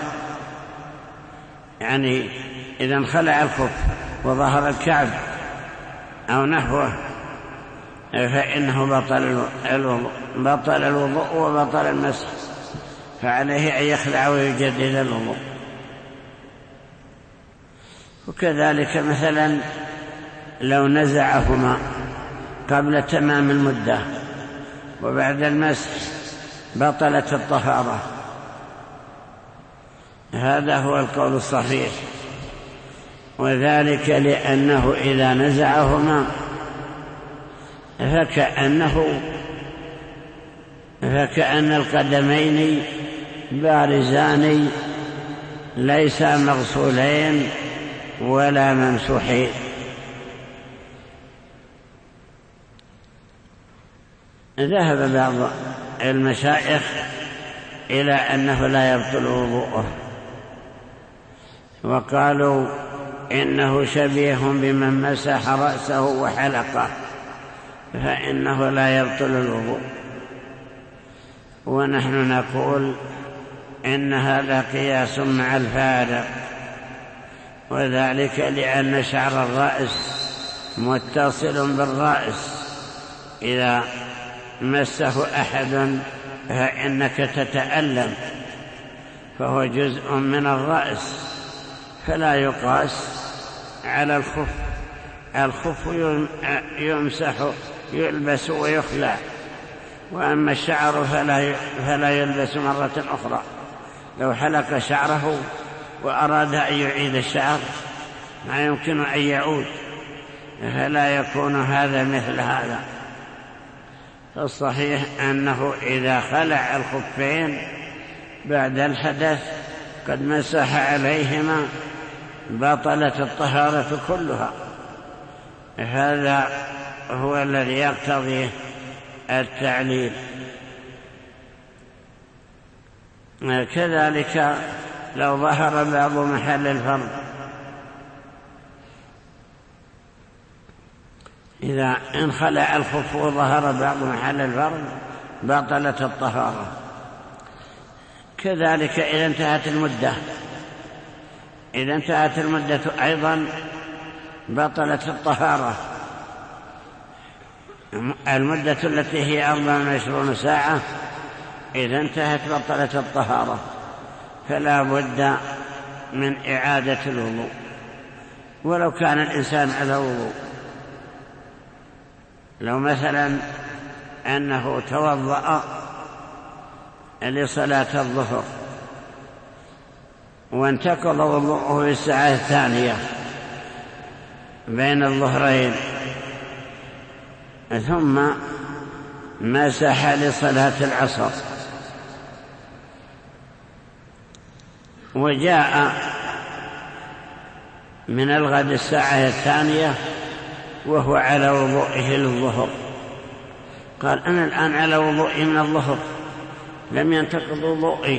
يعني إذا انخلع الخف وظهر الكعب أو نحوه، فإنه بطل الوضوء بطل الوضوء وبطل المسح، فعليه أن يخلع ويجدد الوضوء. وكذلك مثلا لو نزعهما قبل تمام المدة وبعد المسح بطلت الطهارة. هذا هو القول الصحيح، وذلك لأنه إذا نزعهما فكأنه فكأن القدمين بارزان ليس مغسولين ولا ممسوحين. ذهب بعض المشايخ إلى أنه لا يبطل وضوءه، وقالوا إنه شبيه بمن مسح رأسه وحلقه، فإنه لا يبطل الوضوء. ونحن نقول إن هذا قياس مع الفارق، وذلك لأن شعر الرأس متصل بالرأس، إذا مسه أحد فإنك تتألم، فهو جزء من الرأس، فلا يقاس على الخف. الخف يمسح يلبس ويخلع، وأما الشعر فلا فلا يلبس مرة أخرى. لو حلق شعره وأراد أن يعيد الشعر ما يمكن أن يعود، فلا يكون هذا مثل هذا. فالصحيح أنه إذا خلع الخفين بعد الحدث قد مسح عليهما بطلت الطهارة كلها. هذا هو الذي يقتضي التعليل. كذلك لو ظهر بعض محل الفرض، إذا انخلع الخف وظهر بعض محل الفرض بطلت الطهارة. كذلك إذا انتهت المدة إذا انتهت المدة أيضا بطلت الطهارة. المدة التي هي أربع وعشرون ساعة إذا انتهت بطلت الطهارة، فلا بد من إعادة الوضوء ولو كان الإنسان على وضوء. لو مثلا أنه توضأ لصلاة الظهر وانتقض وضوءه في الساعة الثانية بين الظهرين، ثم مسح لصلاة العصر. وجاء من الغد الساعة الثانية وهو على وضوئه للظهر، قال أنا الآن على وضوئي من الظهر لم ينتقض وضوئي.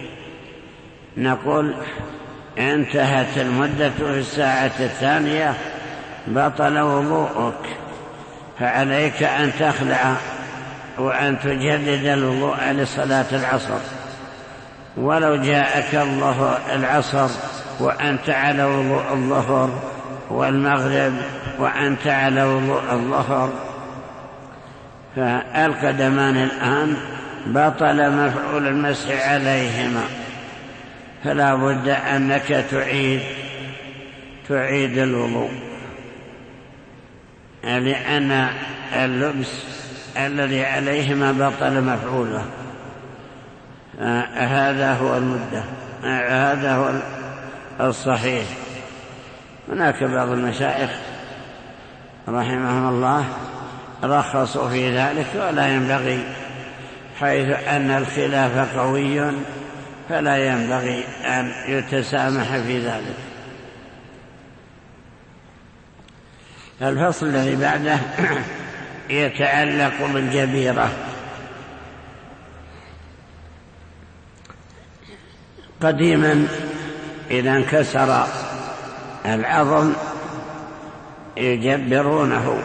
نقول انتهت المدة في الساعة الثانية بطل وضوءك، فعليك أن تخلع وأن تجدد الوضوء لصلاة العصر. ولو جاءك الله العصر وأنت على وضوء الظهر، والمغرب وأنت على وضوء الظهر، فالقدمان الآن بطل مفعول المسح عليهما، فلا بد أنك تعيد تعيد الوضوء، لأن اللبس الذي عليهما بطل مفعوله. هذا هو المدة، هذا هو الصحيح. هناك بعض المشايخ رحمهم الله رخصوا في ذلك، ولا ينبغي، حيث أن الخلاف قوي فلا ينبغي أن يتسامح في ذلك. الفصل الذي بعده يتعلق بالجبيرة. قديما إذا انكسر العظم يجبرونه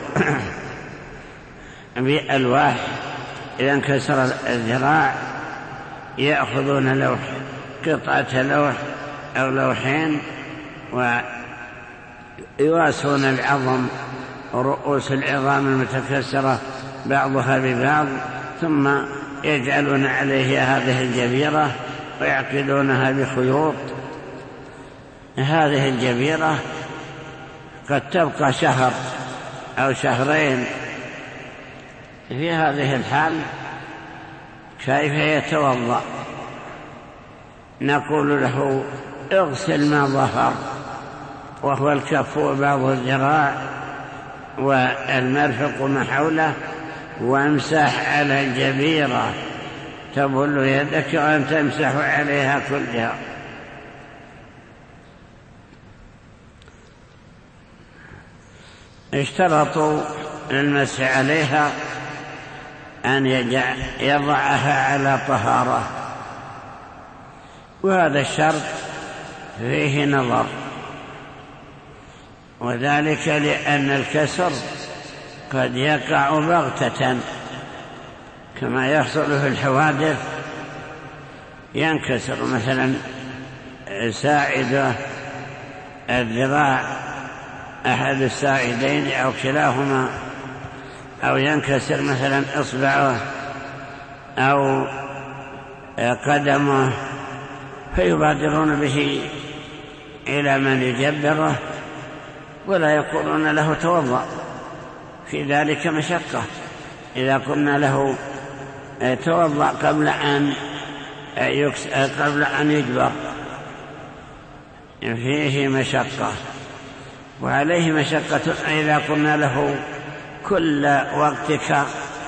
بألواح. إذا انكسر الذراع يأخذون لوح، قطعة لوح أو لوحين، ويواسون العظم، رؤوس العظام المتكسرة بعضها ببعض، ثم يجعلون عليه هذه الجبيرة ويعقدونها بخيوط. هذه الجبيرة قد تبقى شهر أو شهرين. في هذه الحال كيف يتوضأ؟ نقول له اغسل ما ظهر، وهو الكف وبعض الذراع والمرفق ما حوله، وامسح على الجبيرة، تبل يدك وأن تمسح عليها كلها. اشترطوا للمسح عليها أن يضعها على طهارة، وهذا الشرط فيه نظر، وذلك لأن الكسر قد يقع بغتة كما يحصل في الحوادث. ينكسر مثلا ساعد الذراع، أحد الساعدين أو كلاهما، أو ينكسر مثلا إصبعه أو قدمه، فيبادرون به إلى من يجبره ولا يقولون له توضأ. في ذلك مشقة. إذا قلنا له توضأ قبل أن قبل أن يجبر فيه مشقة، وعليه مشقة إذا قلنا له كل وقتك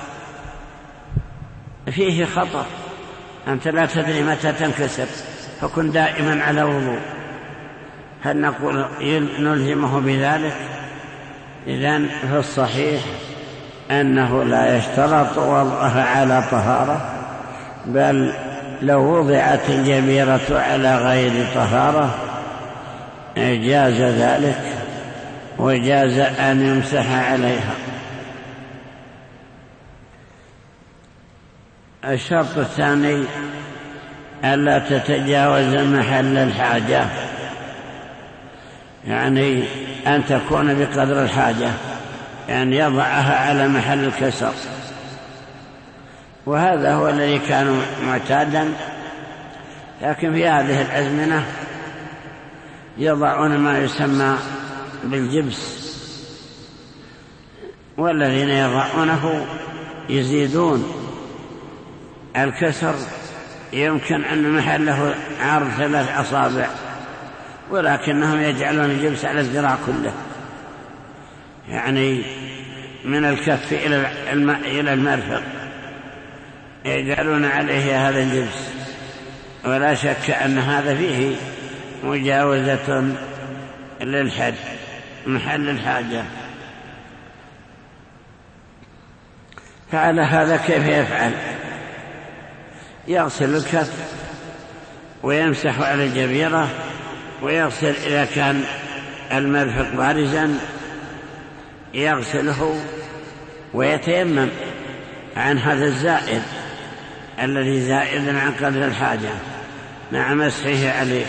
فيه خطر، أنت لا تدري متى تنكسر، فكن دائما على وضوء. هل نقول نلزمه بذلك؟ إذن في الصحيح أنه لا يشترط وضعها على طهارة، بل لو وضعت الجبيرة على غير طهارة جاز ذلك، وجاز أن يمسح عليها. الشرط الثاني ألا تتجاوز محل الحاجة، يعني أن تكون بقدر الحاجة، يعني يضعها على محل الكسر. وهذا هو الذي كان معتادا، لكن في هذه الأزمنة يضعون ما يسمى بالجبس، والذين يضعونه يزيدون الكسر. يمكن أن محله عرض ثلاث أصابع، ولكنهم يجعلون الجبس على الذراع كله، يعني من الكف إلى المرفق يجعلون عليه هذا الجبس، ولا شك أن هذا فيه مجاوزة للحد محل الحاجة. فعلى هذا كيف يفعل؟ يغسل الكف ويمسح على الجبيرة، ويغسل إذا كان المرفق بارزا يغسله ويتيمم عن هذا الزائد الذي زائد عن قدر الحاجة مع مسحه عليه.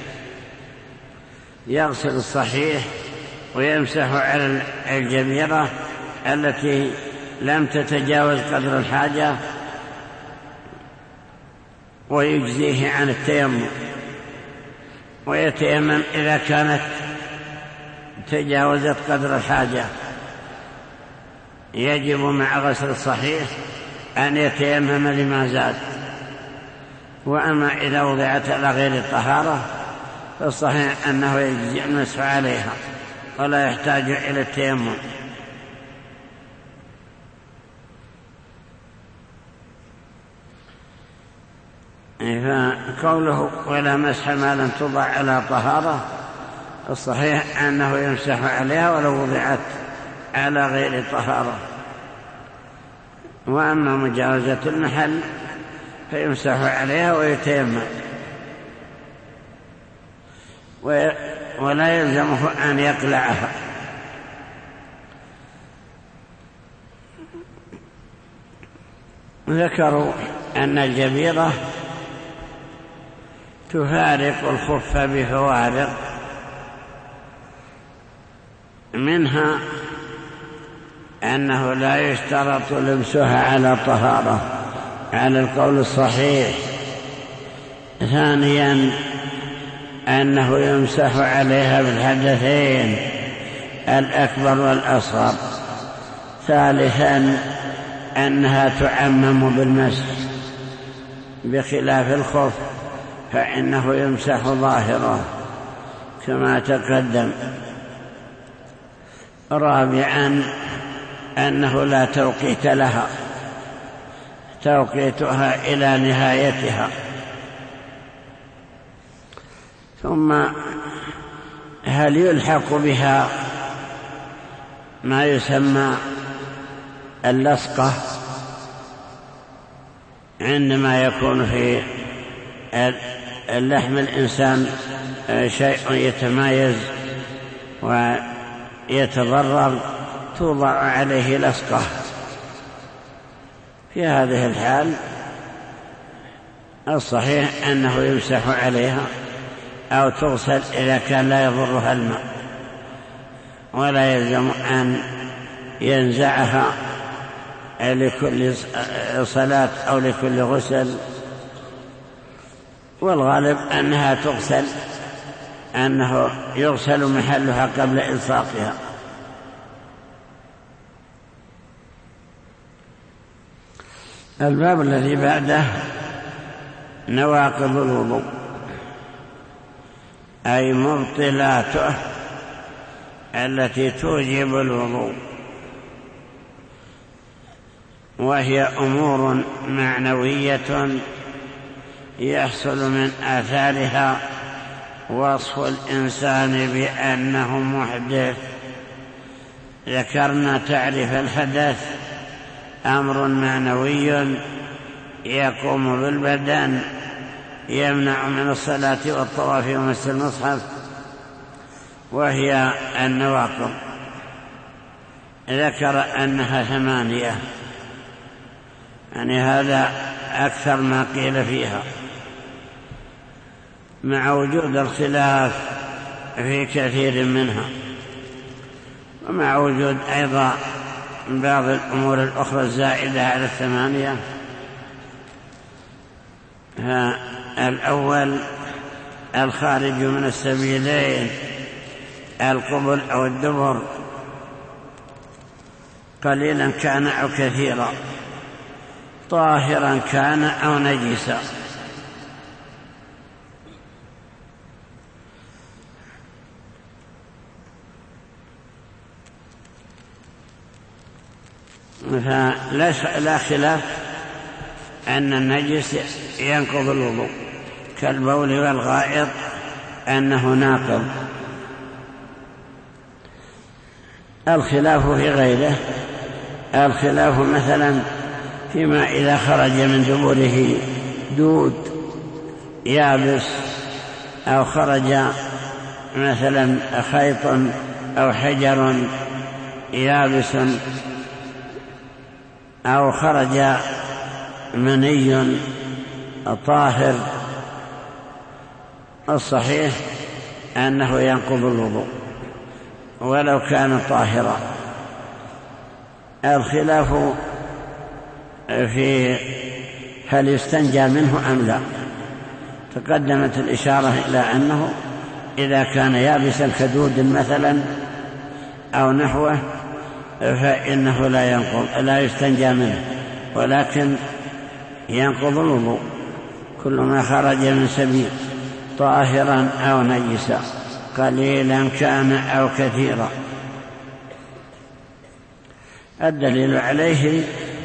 يغسل الصحيح ويمسح على الجبيرة التي لم تتجاوز قدر الحاجة، ويجزيه عن التيمم، ويتيمم إذا كانت تجاوزت قدر الحاجة. يجب مع غسل الصحيح أن يتيمم لما زاد. وأما إذا وضعت على غير الطهارة فالصحيح أنه يجزي المسح عليها ولا يحتاج إلى التيمم. فقوله ولا مسح ما لم توضع على طهارة، الصحيح أنه يمسح عليها ولو وضعت على غير طهارة. وأما مجاوزة المحل فيمسح عليها ويتيمم، ولا يلزمه أن يقلعها. ذكروا أن الجبيرة تفارق الخف بفوارق، منها أنه لا يشترط لبسها على طهارة على القول الصحيح. ثانيا أنه يمسح عليها بالحدثين الأكبر والأصغر. ثالثا أنها تعمم بالمسح بخلاف الخف فإنه يمسح ظاهره كما تقدم. رابعا أنه لا توقيت لها، توقيتها إلى نهايتها. ثم هل يلحق بها ما يسمى اللصقة عندما يكون في اللحم الإنسان شيء يتمايز ويتضرر توضع عليه لصقة؟ في هذه الحال الصحيح أنه يمسح عليها أو تغسل إذا كان لا يضرها الماء، ولا يلزم أن ينزعها لكل صلاة أو لكل غسل. والغالب أنها تغسل، أنه يغسل محلها قبل إلصاقها. الباب الذي بعده نواقض الوضوء، أي مبطلاته التي توجب الوضوء، وهي أمور معنوية يحصل من آثارها وصف الإنسان بأنه محدث. ذكرنا تعريف الحدث أمر معنوي يقوم بالبدن يمنع من الصلاة والطواف ومس المصحف، وهي النواقض. ذكر أنها ثمانية، يعني هذا أكثر ما قيل فيها، مع وجود الخلاف في كثير منها، ومع وجود أيضا بعض الأمور الأخرى الزائدة على الثمانية. الأول الخارج من السبيلين، القبل أو الدبر، قليلا كان أو كثيرا، طاهرا كان أو نجسا. فلا خلاف أن النجس ينقض الوضوء كالبول والغائط أنه ناقض. الخلاف في غيره، الخلاف مثلا فيما إذا خرج من دبره دود يابس، أو خرج مثلا خيط أو حجر يابس، أو خرج مني طاهر، الصحيح أنه ينقض الوضوء ولو كان طاهرا. الخلاف في هل يستنجى منه أم لا. تقدمت الإشارة إلى أنه إذا كان يابسا كدود مثلا أو نحوه فإنه لا ينقض لا يستنجى منه، ولكن ينقض الوضوء كل ما خرج من سبيل طاهرا أو نجسا قليلا كان أو كثيرا. الدليل عليه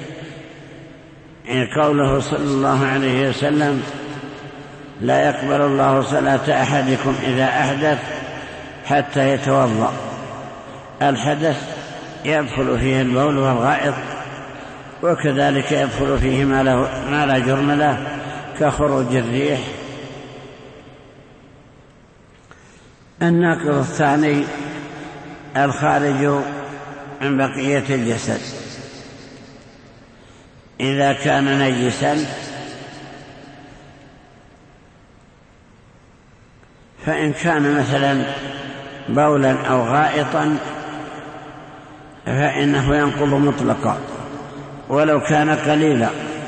قوله صلى الله عليه وسلم: لا يقبل الله صلاة أحدكم إذا أحدث حتى يتوضأ. الحدث يدخل فيه البول والغائط، وكذلك يدخل فيه ما, له ما لا جرم له كخروج الريح. الناقض الثاني الخارج من بقية الجسد. إذا كان نجسا فإن كان مثلا بولا أو غائطا فإنه ينقض مطلقا ولو كان قليلا.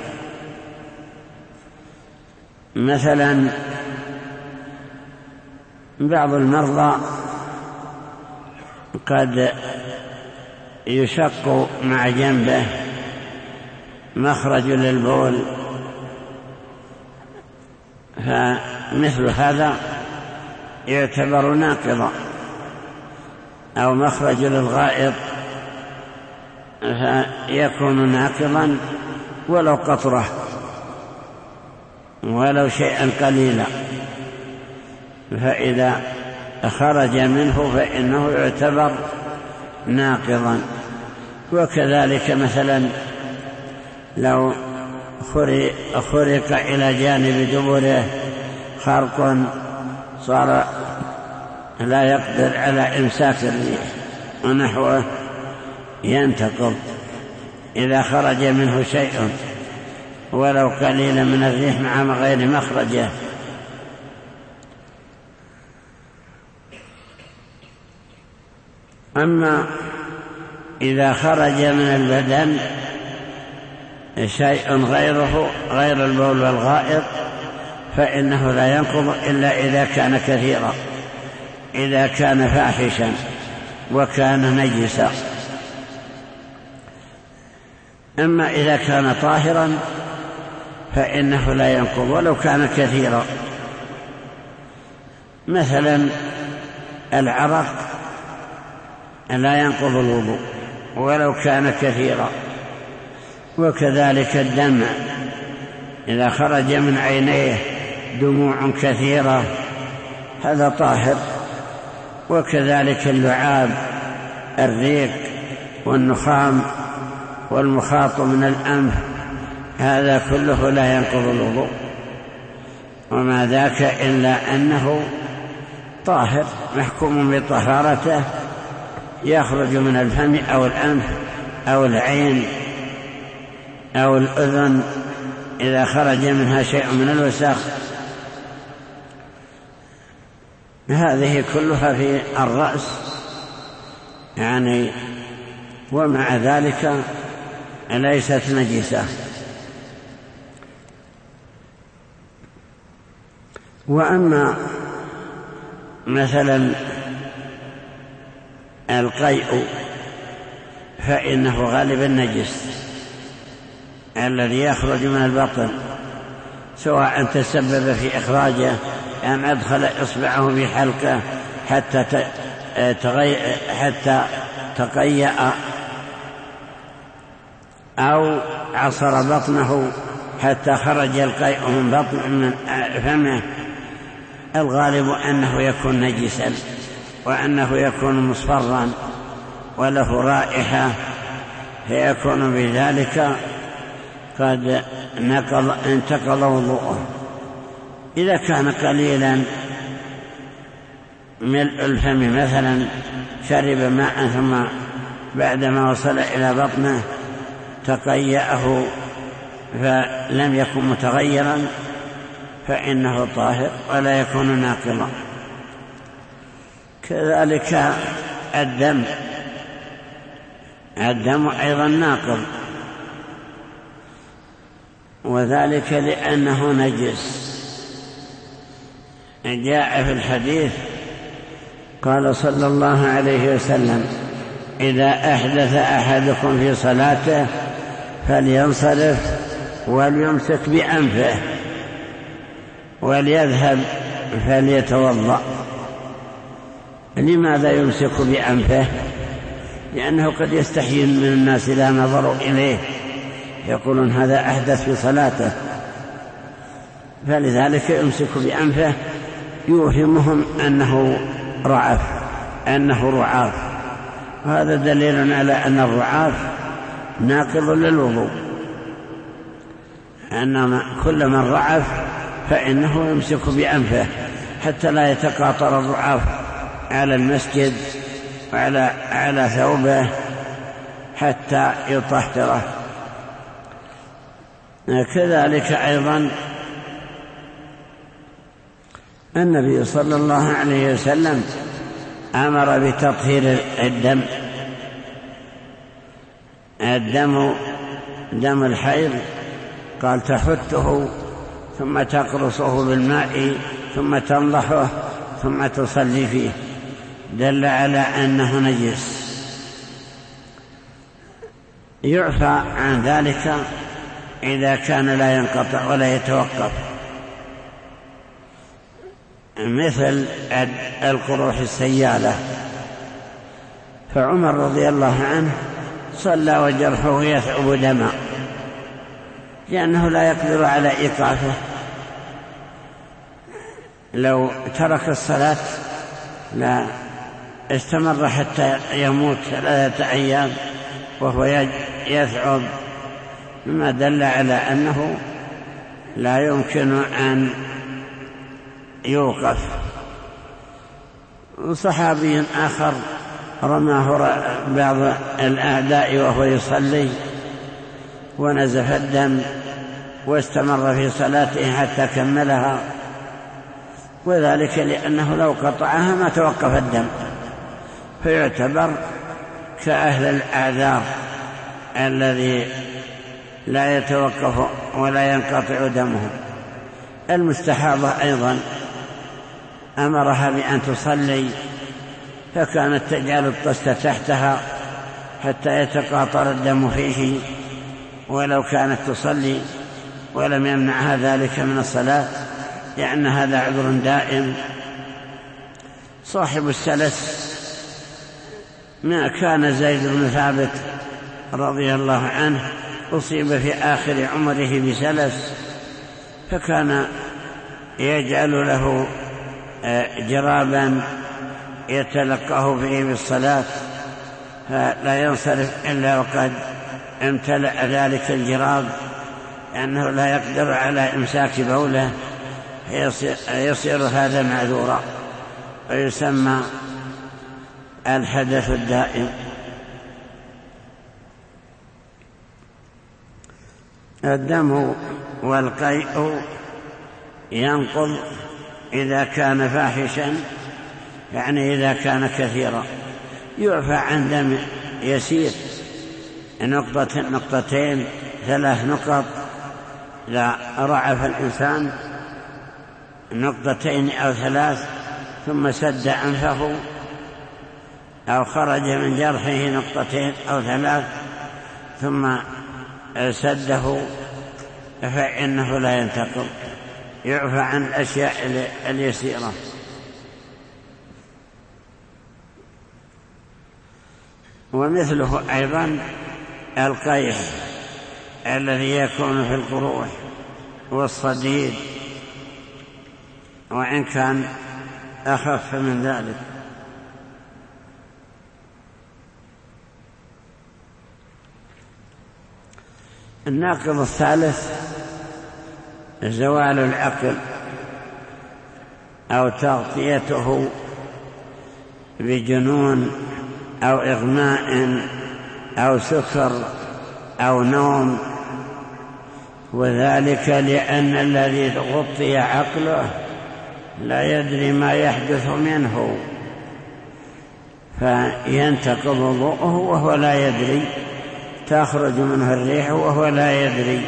مثلا بعض المرضى قد يشق مع جنبه مخرج للبول، فمثل هذا يعتبر ناقضا، أو مخرج للغائط فيكون ناقضا ولو قطرة ولو شيئا قليلا، فإذا خرج منه فإنه يعتبر ناقضا. وكذلك مثلا لو خرق إلى جانب دبره خرق صار لا يقدر على إمساك الريح ونحوه ينتقض إذا خرج منه شيء ولو قليلا من الريح مع غير مخرجه. أما إذا خرج من البدن شيء غيره غير البول والغائط فإنه لا ينقض إلا إذا كان كثيرا، إذا كان فاحشا وكان نجسا. أما إذا كان طاهرا فإنه لا ينقض ولو كان كثيرا. مثلا العرق لا ينقض الوضوء ولو كان كثيرا، وكذلك الدمع إذا خرج من عينيه دموع كثيرة هذا طاهر، وكذلك اللعاب الريق والنخام والمخاط من الأنف هذا كله لا ينقض الوضوء، وما ذاك إلا أنه طاهر محكوم بطهارته يخرج من الفم أو الأنف أو العين أو الأذن إذا خرج منها شيء من الوسخ. هذه كلها في الرأس يعني، ومع ذلك ليست نجسة. وأما مثلا القيء فإنه غالبا نجس الذي يخرج من البطن، سواء تسبب في إخراجه أم أدخل إصبعه في حلقه حتى تغي... حتى تقيأ، أو عصر بطنه حتى خرج القيء من بطن من فمه، الغالب أنه يكون نجسا وأنه يكون مصفرا وله رائحة، فيكون بذلك قد انتقض وضوءه. إذا كان قليلا ملء الفم مثلا، شرب ماء ثم بعدما وصل إلى بطنه تقيأه فلم يكن متغيرا فإنه طاهر ولا يكون ناقضا. كذلك الدم الدم أيضا ناقض، وذلك لأنه نجس. جاء في الحديث قال صلى الله عليه وسلم: إذا أحدث أحدكم في صلاته فلينصرف وليمسك بأنفه وليذهب فليتوضأ. لماذا يمسك بأنفه؟ لأنه قد يستحي من الناس إذا نظروا إليه يقولون هذا أحدث في صلاته، فلذلك يمسك بأنفه يوهمهم أنه رعف أنه رعاف. وهذا دليل على أن الرعاف ناقض للوضوء، أن كل من رعف فإنه يمسك بأنفه حتى لا يتقاطر الرعاف على المسجد وعلى على ثوبه حتى يطهره. كذلك أيضا النبي صلى الله عليه وسلم أمر بتطهير الدم. الدم دم الحيض قال: تحته ثم تقرصه بالماء ثم تنضحه ثم تصلي فيه، دل على أنه نجس. يعفى عن ذلك إذا كان لا ينقطع ولا يتوقف، مثل القروح السيالة. فعمر رضي الله عنه صلى وجرحه يثعب دما لأنه لا يقدر على إيقافه. لو ترك الصلاة لا استمر حتى يموت ثلاثة أيام وهو يثعب، مما دل على أنه لا يمكن أن يوقف. صحابي آخر رماه بعض الأعداء وهو يصلي ونزف الدم واستمر في صلاته حتى كملها، وذلك لأنه لو قطعها ما توقف الدم، فيعتبر كأهل الأعذار الذي لا يتوقف ولا ينقطع دمه. المستحاضة أيضا أمرها بأن تصلي، فكانت تجعل الطست تحتها حتى يتقاطر الدم فيه ولو كانت تصلي، ولم يمنعها ذلك من الصلاة لأن هذا عذر دائم. صاحب السلس ما كان زيد بن ثابت رضي الله عنه أصيب في آخر عمره بسلس، فكان يجعل له جرابا يتلقاه فيه بالصلاة، فلا ينصرف إلا وقد امتلأ ذلك الجراب، لأنه لا يقدر على إمساك بوله، يصير هذا معذورا ويسمى الحدث الدائم. الدم والقيء ينقض إذا كان فاحشا، يعني إذا كان كثيرا. يعفى عن دم يسير، نقطة نقطتين ثلاث نقط. إذا رعف الإنسان نقطتين أو ثلاث ثم سد أنفه أو خرج من جرحه نقطتين أو ثلاث ثم سده فإنه لا ينتقض، يعفى عن الأشياء اليسيرة. ومثله أيضا القيح الذي يكون في القروح، والصديد، وإن كان أخف من ذلك. الناقض الثالث زوال العقل أو تغطيته بجنون أو إغماء أو سكر أو نوم، وذلك لأن الذي غطي عقله لا يدري ما يحدث منه، فينتقض وضوءه وهو لا يدري، تخرج منه الريح وهو لا يدري.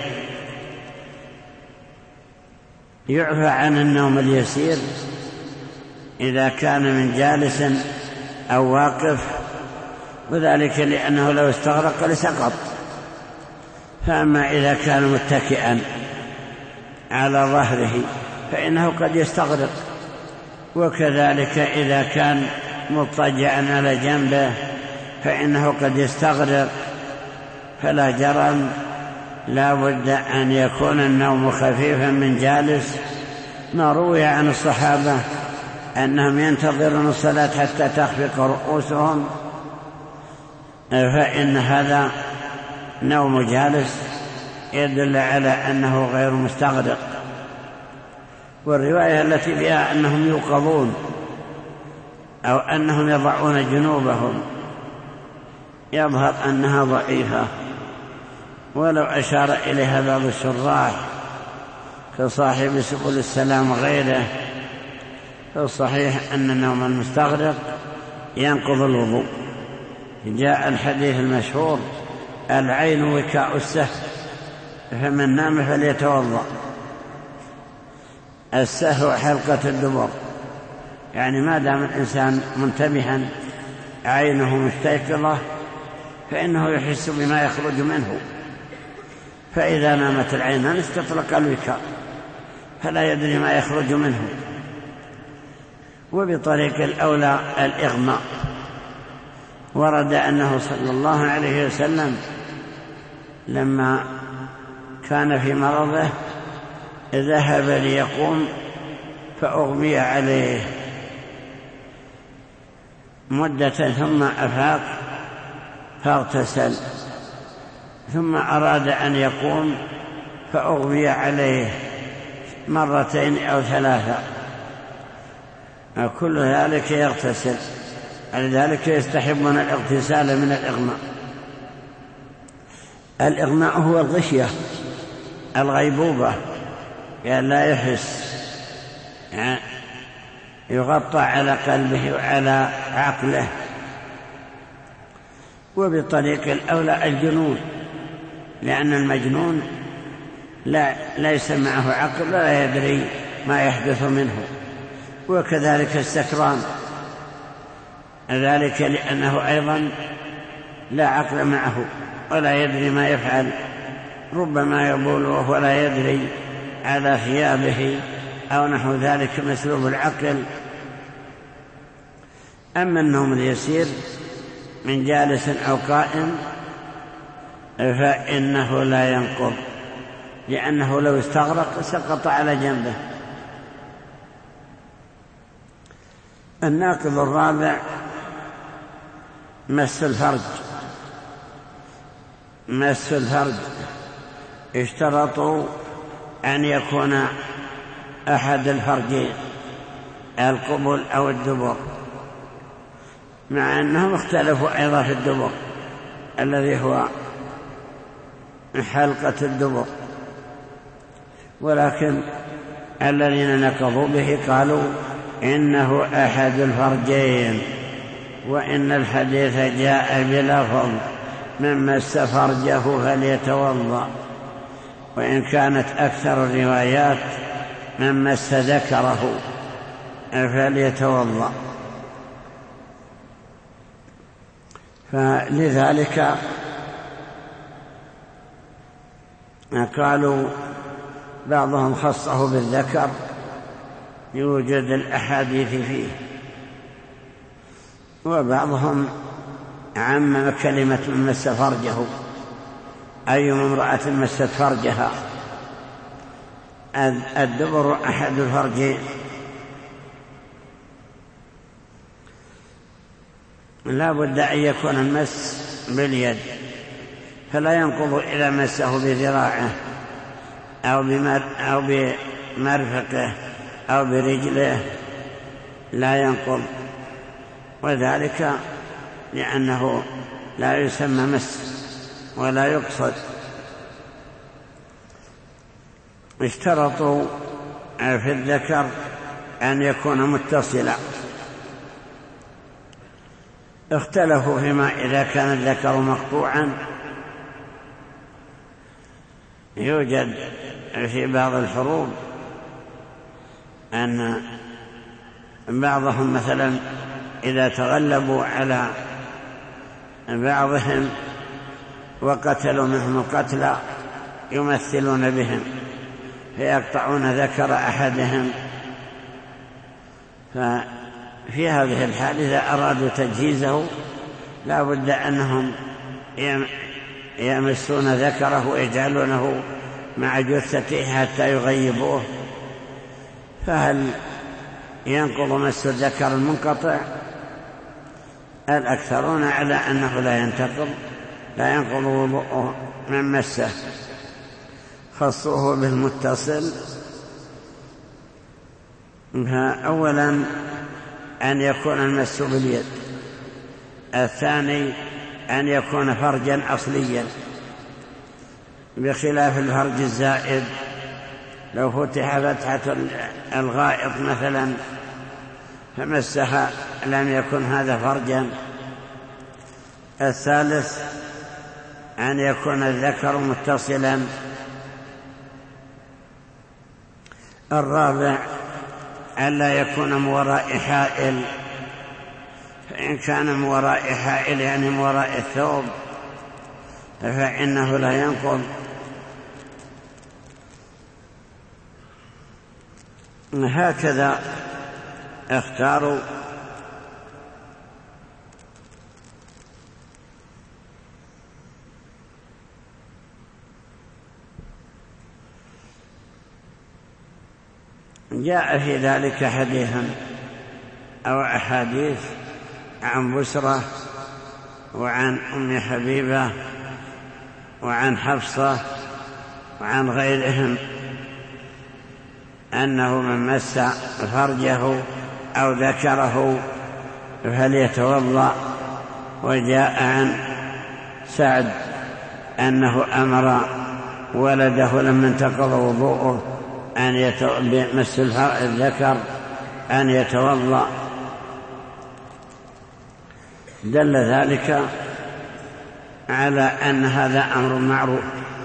يعفى عن النوم اليسير إذا كان من جالس أو واقف، وذلك لأنه لو استغرق لسقط. فأما إذا كان متكئا على ظهره فإنه قد يستغرق، وكذلك إذا كان مضطجعا على جنبه فإنه قد يستغرق. فلا جرم لا بد أن يكون النوم خفيفا من جالس، ما روي عن الصحابة أنهم ينتظرون الصلاة حتى تخفق رؤوسهم، فإن هذا نوم جالس يدل على أنه غير مستغرق. والرواية التي فيها أنهم يوقظون أو أنهم يضعون جنوبهم يظهر أنها ضعيفة، ولو أشار إليها بعض الشراح كصاحب سبل السلام وغيره، فالصحيح أن النوم المستغرق ينقض الوضوء. جاء الحديث المشهور: العين وكاء السهو، فمن نام فليتوضأ. السهو حلقة الدبر، يعني ما دام الإنسان منتبها عينه مستيقظة فإنه يحس بما يخرج منه، فإذا نامت العينان استطلق الوكاء فلا يدري ما يخرج منه. وبطريق الأولى الإغماء، ورد أنه صلى الله عليه وسلم لما كان في مرضه ذهب ليقوم فأغمي عليه مدة ثم أفاق فاغتسل، ثم أراد أن يقوم فأغمي عليه مرتين أو ثلاثة، كل ذلك يغتسل. لذلك يستحبون الاغتسال من الإغماء. الإغماء هو الغشية، الغيبوبة، يعني لا يحس، يعني يغطى على قلبه وعلى عقله. وبطريق الأولى الجنون، لأن المجنون لا ليس معه عقل ولا يدري ما يحدث منه، وكذلك السكران، ذلك لأنه أيضا لا عقل معه ولا يدري ما يفعل، ربما يبول وهو لا يدري على ثيابه أو نحو ذلك مسلوب العقل. أما النوم اليسير من جالس أو قائم فإنه لا ينقض، لأنه لو استغرق سقط على جنبه. الناقض الرابع مس الفرج. مس الفرج اشترطوا أن يكون أحد الفرجين القبل أو الدبر، مع أنهم اختلفوا أيضا في الدبر الذي هو حلقة الدبر، ولكن الذين نقضوا به قالوا إنه أحد الفرجين، وإن الحديث جاء بلفظ من مس فرجه فليتوضأ، وإن كانت أكثر الروايات من مس ذكره فليتوضأ. فلذلك قالوا بعضهم خصه بالذكر يوجد الأحاديث فيه، وبعضهم عمم كلمة من مس فرجه، أي امرأة مست فرجها، الدبر أحد الفرجين، لا بد أن يكون المس باليد، فلا ينقض إذا مسه بذراعه أو أو بمرفقه أو برجله، لا ينقض، وذلك لأنه لا يسمى مس ولا يقصد. اشترطوا في الذكر أن يكون متصلا، اختلفوا فيما إذا كان الذكر مقطوعا. يوجد في بعض الحروب أن بعضهم مثلا إذا تغلبوا على بعضهم وقتلوا منهم القتلى يمثلون بهم فيقطعون ذكر أحدهم، ففي هذه الحال إذا أرادوا تجهيزه لا بد أنهم يمسون ذكره ويجعلونه مع جثته حتى يغيبوه. فهل ينقض مس الذكر المنقطع؟ الأكثرون على أنه لا ينتقض، لا ينقض وضوءه من مسه، خصوه بالمتصل. أولا أن يكون المس باليد، الثاني أن يكون فرجا أصليا بخلاف الفرج الزائد، لو فتح فتحة الغائط مثلا فمسها لم يكن هذا فرجا. الثالث أن يكون الذكر متصلا. الرابع ألا يكون من وراء حائل، فإن كان من وراء حائل يعني من وراء الثوب فإنه لا ينقض. هكذا اختاروا. جاء في ذلك حديث أو أحاديث عن بسرة وعن أم حبيبة وعن حفصة وعن غيرهم أنه من مس فرجه أو ذكره فليتوضأ. وجاء عن سعد أنه أمر ولده لما انتقض وضوءه أن بمس الذكر أن يتوضأ. دل ذلك على أن هذا أمر معروف.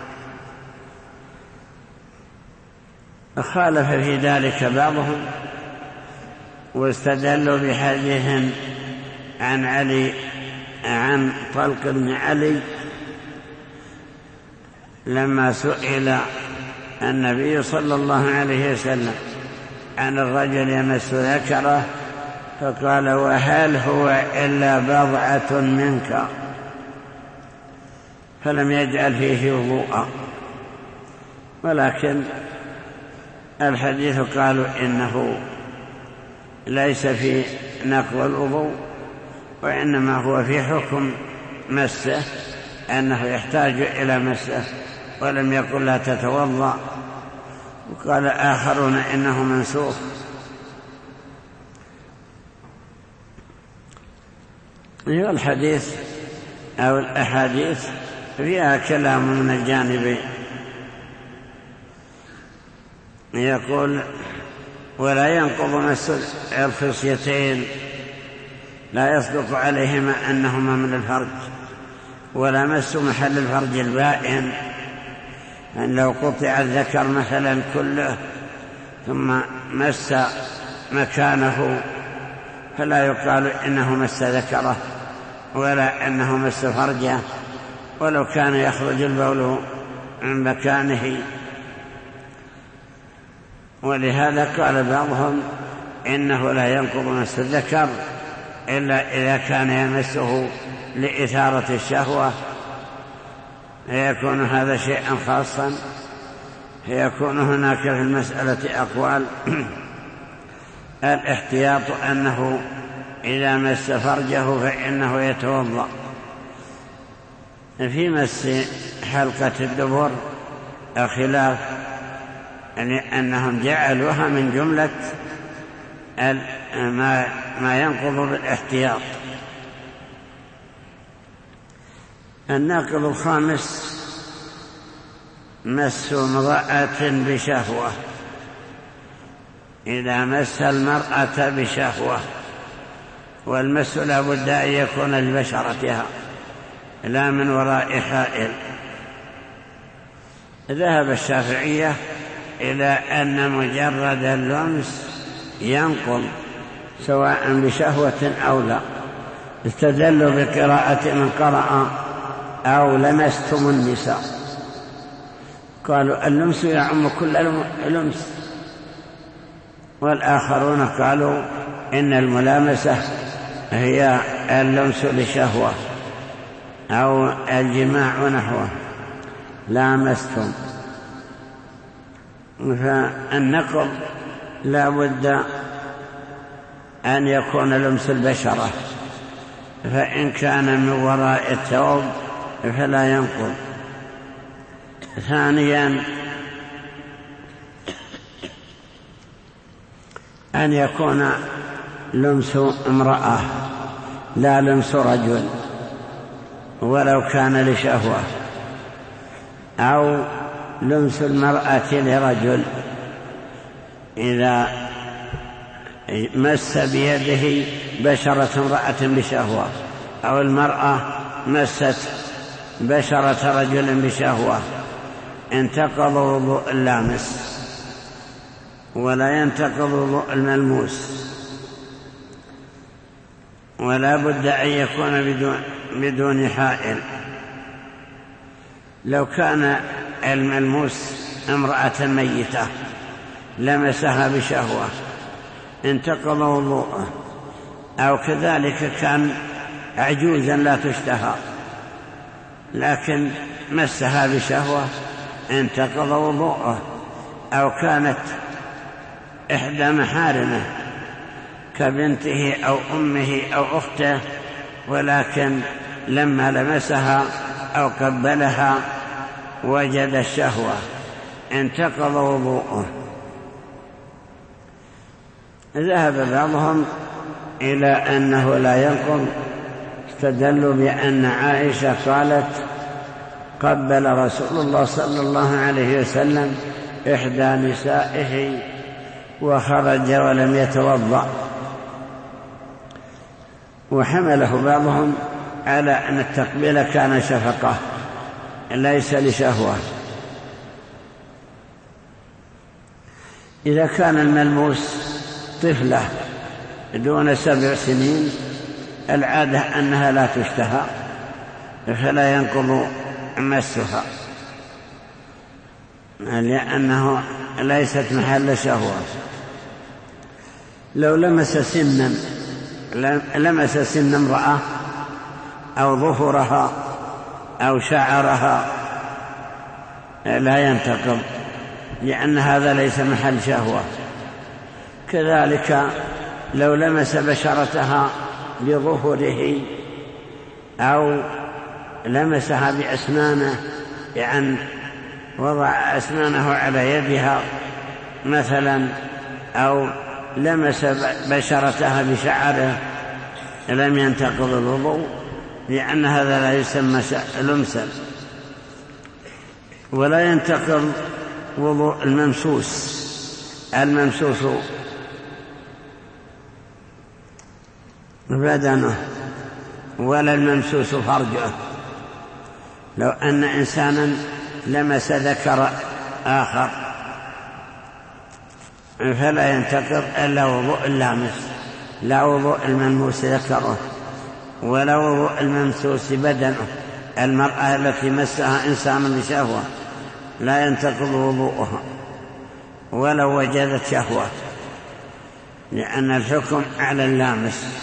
خالف في ذلك بعضهم واستدلوا بحديث عن علي عن طلق بن علي لما سئل النبي صلى الله عليه وسلم عن الرجل يمس ذكره فقال: وهل هو إلا بضعة منك؟ فلم يجعل فيه وضوءا. ولكن الحديث قالوا إنه ليس في نقض الوضوء، وإنما هو في حكم مسه، أنه يحتاج إلى مسه، ولم يقل لا تتوضأ. وقال آخرون إنه منسوخ. الحديث أو الأحاديث فيها كلام من الجانبين. يقول: ولا ينقض مس الخصيتين، لا يصدق عليهما أنهما من الفرج، ولا مس محل الفرج البائن، أن لو قطع الذكر مثلا كله ثم مس مكانه فلا يقال إنه مس ذكره ولا أنه مس فرجه، ولو كان يخرج البول من مكانه. ولهذا قال بعضهم إنه لا ينقض مس الذكر إلا إذا كان يمسه لإثارة الشهوة، فيكون هذا شيئا خاصا يكون هناك في المسألة أقوال. الاحتياط أنه إذا مس فرجه فإنه يتوضأ. في مس حلقة الدبر خلاف، يعني أنهم جعلوها من جملة ما, ما ينقض بالاحتياط. الناقض الخامس مس امرأة بشهوة. إذا مس المرأة بشهوة، والمس لا بد أن يكون لبشرتها لا من وراء حائل. ذهب الشافعية إلى أن مجرد اللمس ينقض سواء بشهوة أو لا. استدلوا بقراءة من قرأ أو لمستم النساء، قالوا اللمس يعم كل لمس. والآخرون قالوا إن الملامسة هي اللمس لشهوة أو الجماع نحوه، لامستم. فالنقض لا بد أن يكون لمس البشرة، فإن كان من وراء الثوب فلا ينقض. ثانيا أن يكون لمس امرأة لا لمس رجل ولو كان لشهوة، أو لمس المرأة لرجل إذا مس بيده بشرة امرأة بشهوة، أو المرأة مست بشرة رجل بشهوة، انتقض وضوء اللامس ولا ينتقض وضوء الملموس. ولا بد أن يكون بدون, بدون حائل. لو كان الملموس امرأة ميتة لمسها بشهوة انتقض وضوءه، أو كذلك كان عجوزا لا تشتهى لكن مسها بشهوة انتقض وضوءه، أو كانت إحدى محارمه كبنته أو أمه أو أخته، ولكن لما لمسها أو قبلها وجد الشهوة انتقض وضوءه. ذهب بعضهم إلى أنه لا ينقض، استدلوا بأن عائشة قالت قبل رسول الله صلى الله عليه وسلم إحدى نسائه وخرج ولم يتوضأ. وحمله بعضهم على أن التقبيل كان شفقة ليس لشهوة. إذا كان الملموس طفلة دون سبع سنين العادة أنها لا تشتهى فلا ينقض مسها، لأنه ليست محل شهوة. لو لمس سنا لمس سن امرأة أو ظهرها أو شعرها لا ينتقض، لأن هذا ليس محل شهوة. كذلك لو لمس بشرتها بظهره أو لمسها بأسنانه، يعني وضع أسنانه على يدها مثلا، أو لمس بشرتها بشعره لم ينتقض الوضوء، لأن هذا لا يسمى لمسا. ولا ينتقض وضوء الممسوس الممسوس بدنه ولا الممسوس فرجه. لو أن إنسانا لمس ذكر آخر فلا ينتقض إلا وضوء اللامس، لا وضوء الملموس ذكره ولا وضوء الممسوس بدنه. المرأة التي مسها إنسان بشهوة لا ينتقض وضوءها ولو وجدت شهوة، لأن الحكم على اللامس.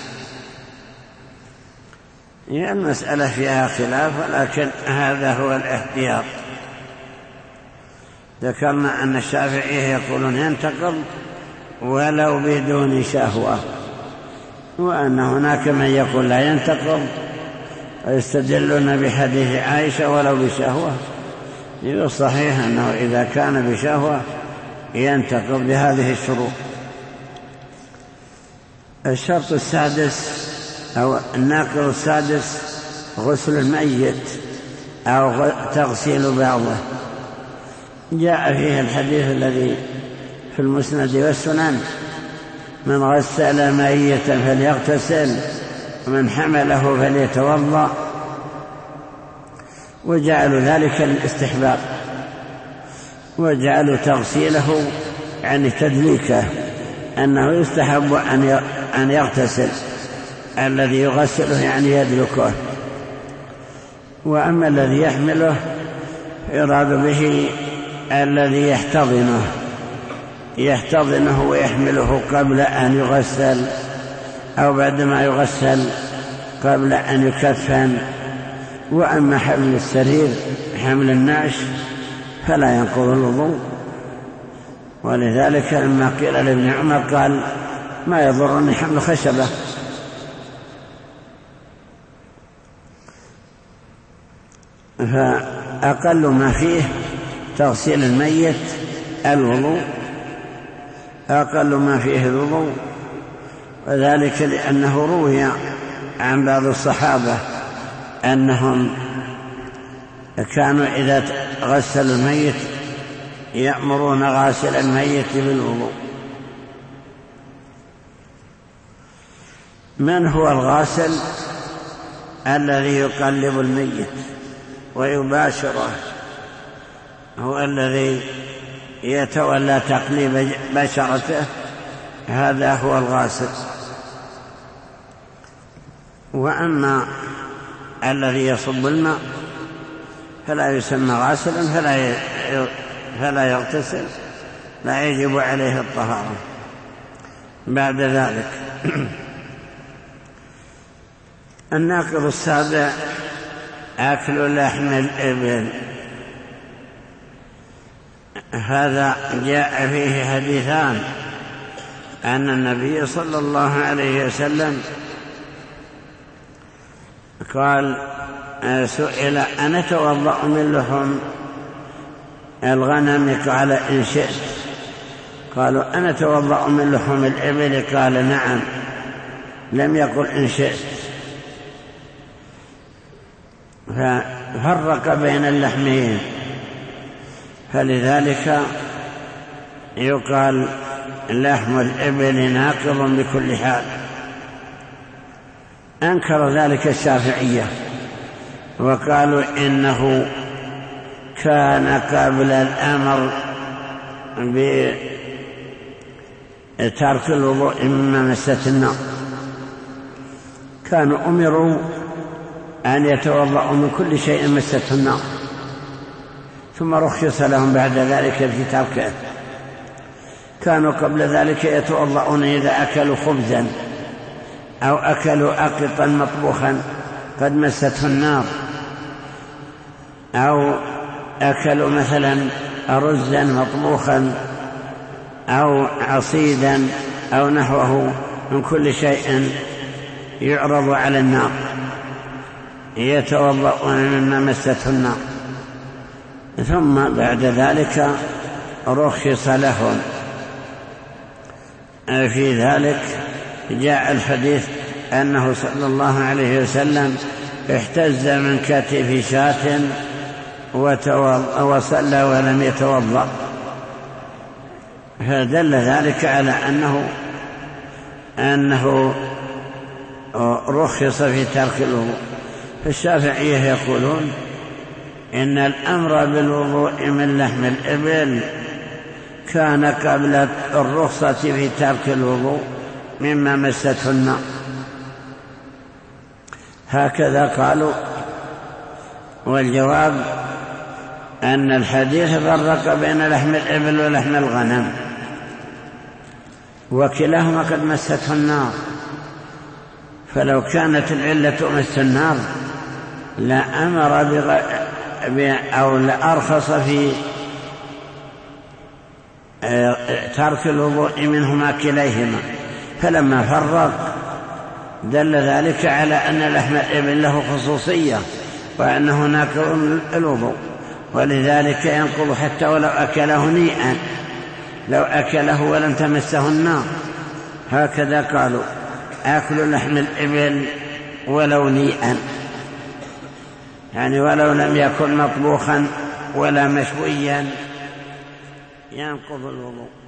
هي المسألة فيها خلاف، ولكن هذا هو الاحتياط. ذكرنا أن الشافعية يقولون ينتقض ولو بدون شهوة، وأن هناك من يقول لا ينتقض ويستدلون بحديث عائشة ولو بشهوة. الصحيح أنه إذا كان بشهوة ينتقض بهذه الشروط. الشرط السادس أو الناقض السادس غسل الميت أو تغسيل بعضه. جاء فيه الحديث الذي في المسند والسنن: من غسل ميتا فليغتسل ومن حمله فليتوضأ، وجعلوا ذلك للاستحباب، وجعلوا تغسيله يعني تدليكه، أنه يستحب أن يغتسل، الذي يغسله يعني يدلكه. وأما الذي يحمله يراد به الذي يحتضنه يحتضنه ويحمله قبل أن يغسل أو بعدما يغسل قبل أن يكفن. وأما حمل السرير حمل النعش فلا ينقض الوضوء. ولذلك لما قيل لابن عمر قال: ما يضرني حمل خشبة. فأقل ما فيه تغسيل الميت الوضوء، أقل ما فيه الوضوء، وذلك لأنه روي عن بعض الصحابة أنهم كانوا إذا غسلوا الميت يأمرون غاسل الميت بالوضوء. من هو الغاسل؟ الذي يقلب الميت ويباشره، هو الذي يتولى تقليب بشرته، هذا هو الغاسل. وأما الذي يصب الماء فلا يسمى غاسلا، فلا فلا يغتسل، لا يجب عليه الطهارة بعد ذلك. الناقض السابع أكل لحم الإبل. هذا جاء فيه حديثان أن النبي صلى الله عليه وسلم قال: سئل أنا أتوضأ من لحم الغنم؟ قال: إن شئت. قالوا: أنا أتوضأ من لحم الإبل؟ قال: نعم. لم يقل إن شئت، ففرق بين اللحمين، فلذلك يقال لحم الإبل ناقض بكل حال. أنكر ذلك الشافعية وقالوا إنه كان قبل الأمر بترك الوضوء مما مست النار، كانوا أمروا أن يتوضأوا من كل شيء مسته النار، ثم رخص لهم بعد ذلك في تركه. كانوا قبل ذلك يتوضأون إذا أكلوا خبزا أو أكلوا أقطا مطبوخا قد مسته النار، أو أكلوا مثلا رزا مطبوخا أو عصيدا أو نحوه من كل شيء يعرض على النار، يتوضؤون مما مسته النار. ثم بعد ذلك رخص لهم في ذلك. جاء الحديث أنه صلى الله عليه وسلم احتز من كتف شاة وصلى ولم يتوضأ، فدل ذلك على أنه أنه رخص في ترك الوضوء. فالشافعية يقولون إن الأمر بالوضوء من لحم الإبل كان قبل الرخصة في ترك الوضوء مما مسته النار، هكذا قالوا. والجواب أن الحديث فرق بين لحم الإبل ولحم الغنم، وكلاهما قد مسته النار، فلو كانت العلة مس النار لأمر بغ... ب... أو لأرخص في ترك الوضوء منهما كليهما، فلما فرق دل ذلك على أن لحم الإبل له خصوصية وأنه ناقض الوضوء، ولذلك ينقض حتى ولو أكله نيئا، لو أكله ولم تمسه النار. هكذا قالوا أكل لحم الإبل ولو نيئا، يعني ولو لم يكن مطبوخا ولا مشويا ينقض الوضوء.